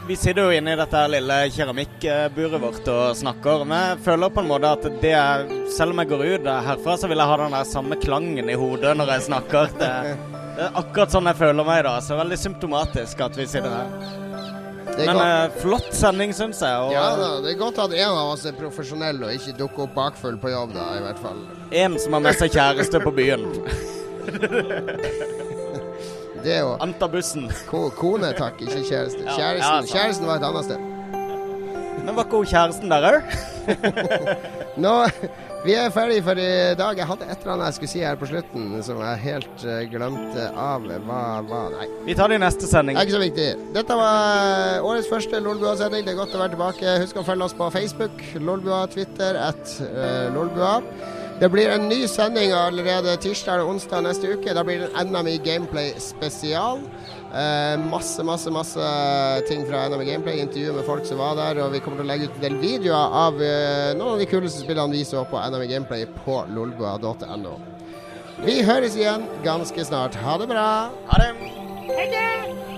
vi sitter jo inne i dette lille keramikkburet vårt og snakker, men jeg føler på en måte at det er, selv om jeg går ut herfra, så vil jeg ha den der samme klangen i hodet når jeg snakker. Det, det er akkurat sånn jeg føler meg da, så veldig symptomatisk at vi sitter her. Men eh, flott sending, synes jeg. Og, ja da, det er godt at en av oss er profesjonell og ikke dukker opp bakfull på jobb da, i hvert fall. En som har med seg kjæreste på byen. Det er jo Antabussen. Ko kone, takk, ikke kjæreste. Ja, Kjæresten, ja, kjæresten var et annet sted. Men var ikke hun kjæresten der også? Nå, vi er ferdige for i dag. Jeg hadde et eller annet jeg skulle si her på slutten, som jeg helt uh, glemte av. Hva, hva, nei. Vi tar det i neste sending. Det er ikke så viktig. Dette var årets første Lolbua-sending. Det er godt å være tilbake. Husk å følge oss på Facebook, Lolbua, Twitter, at uh, Lolbua. Det blir en ny sending allerede tirsdag og onsdag neste uke. Da blir det en N M I Gameplay spesial. Eh, masse, masse, masse ting fra N M I Gameplay. Intervju med folk som var der. Og vi kommer til å legge ut en del videoer av eh, noen av de kuleste spillene vi så på N M I Gameplay på lolbua punktum no. Vi høres igjen ganske snart. Ha det bra. Ha det. Hei det.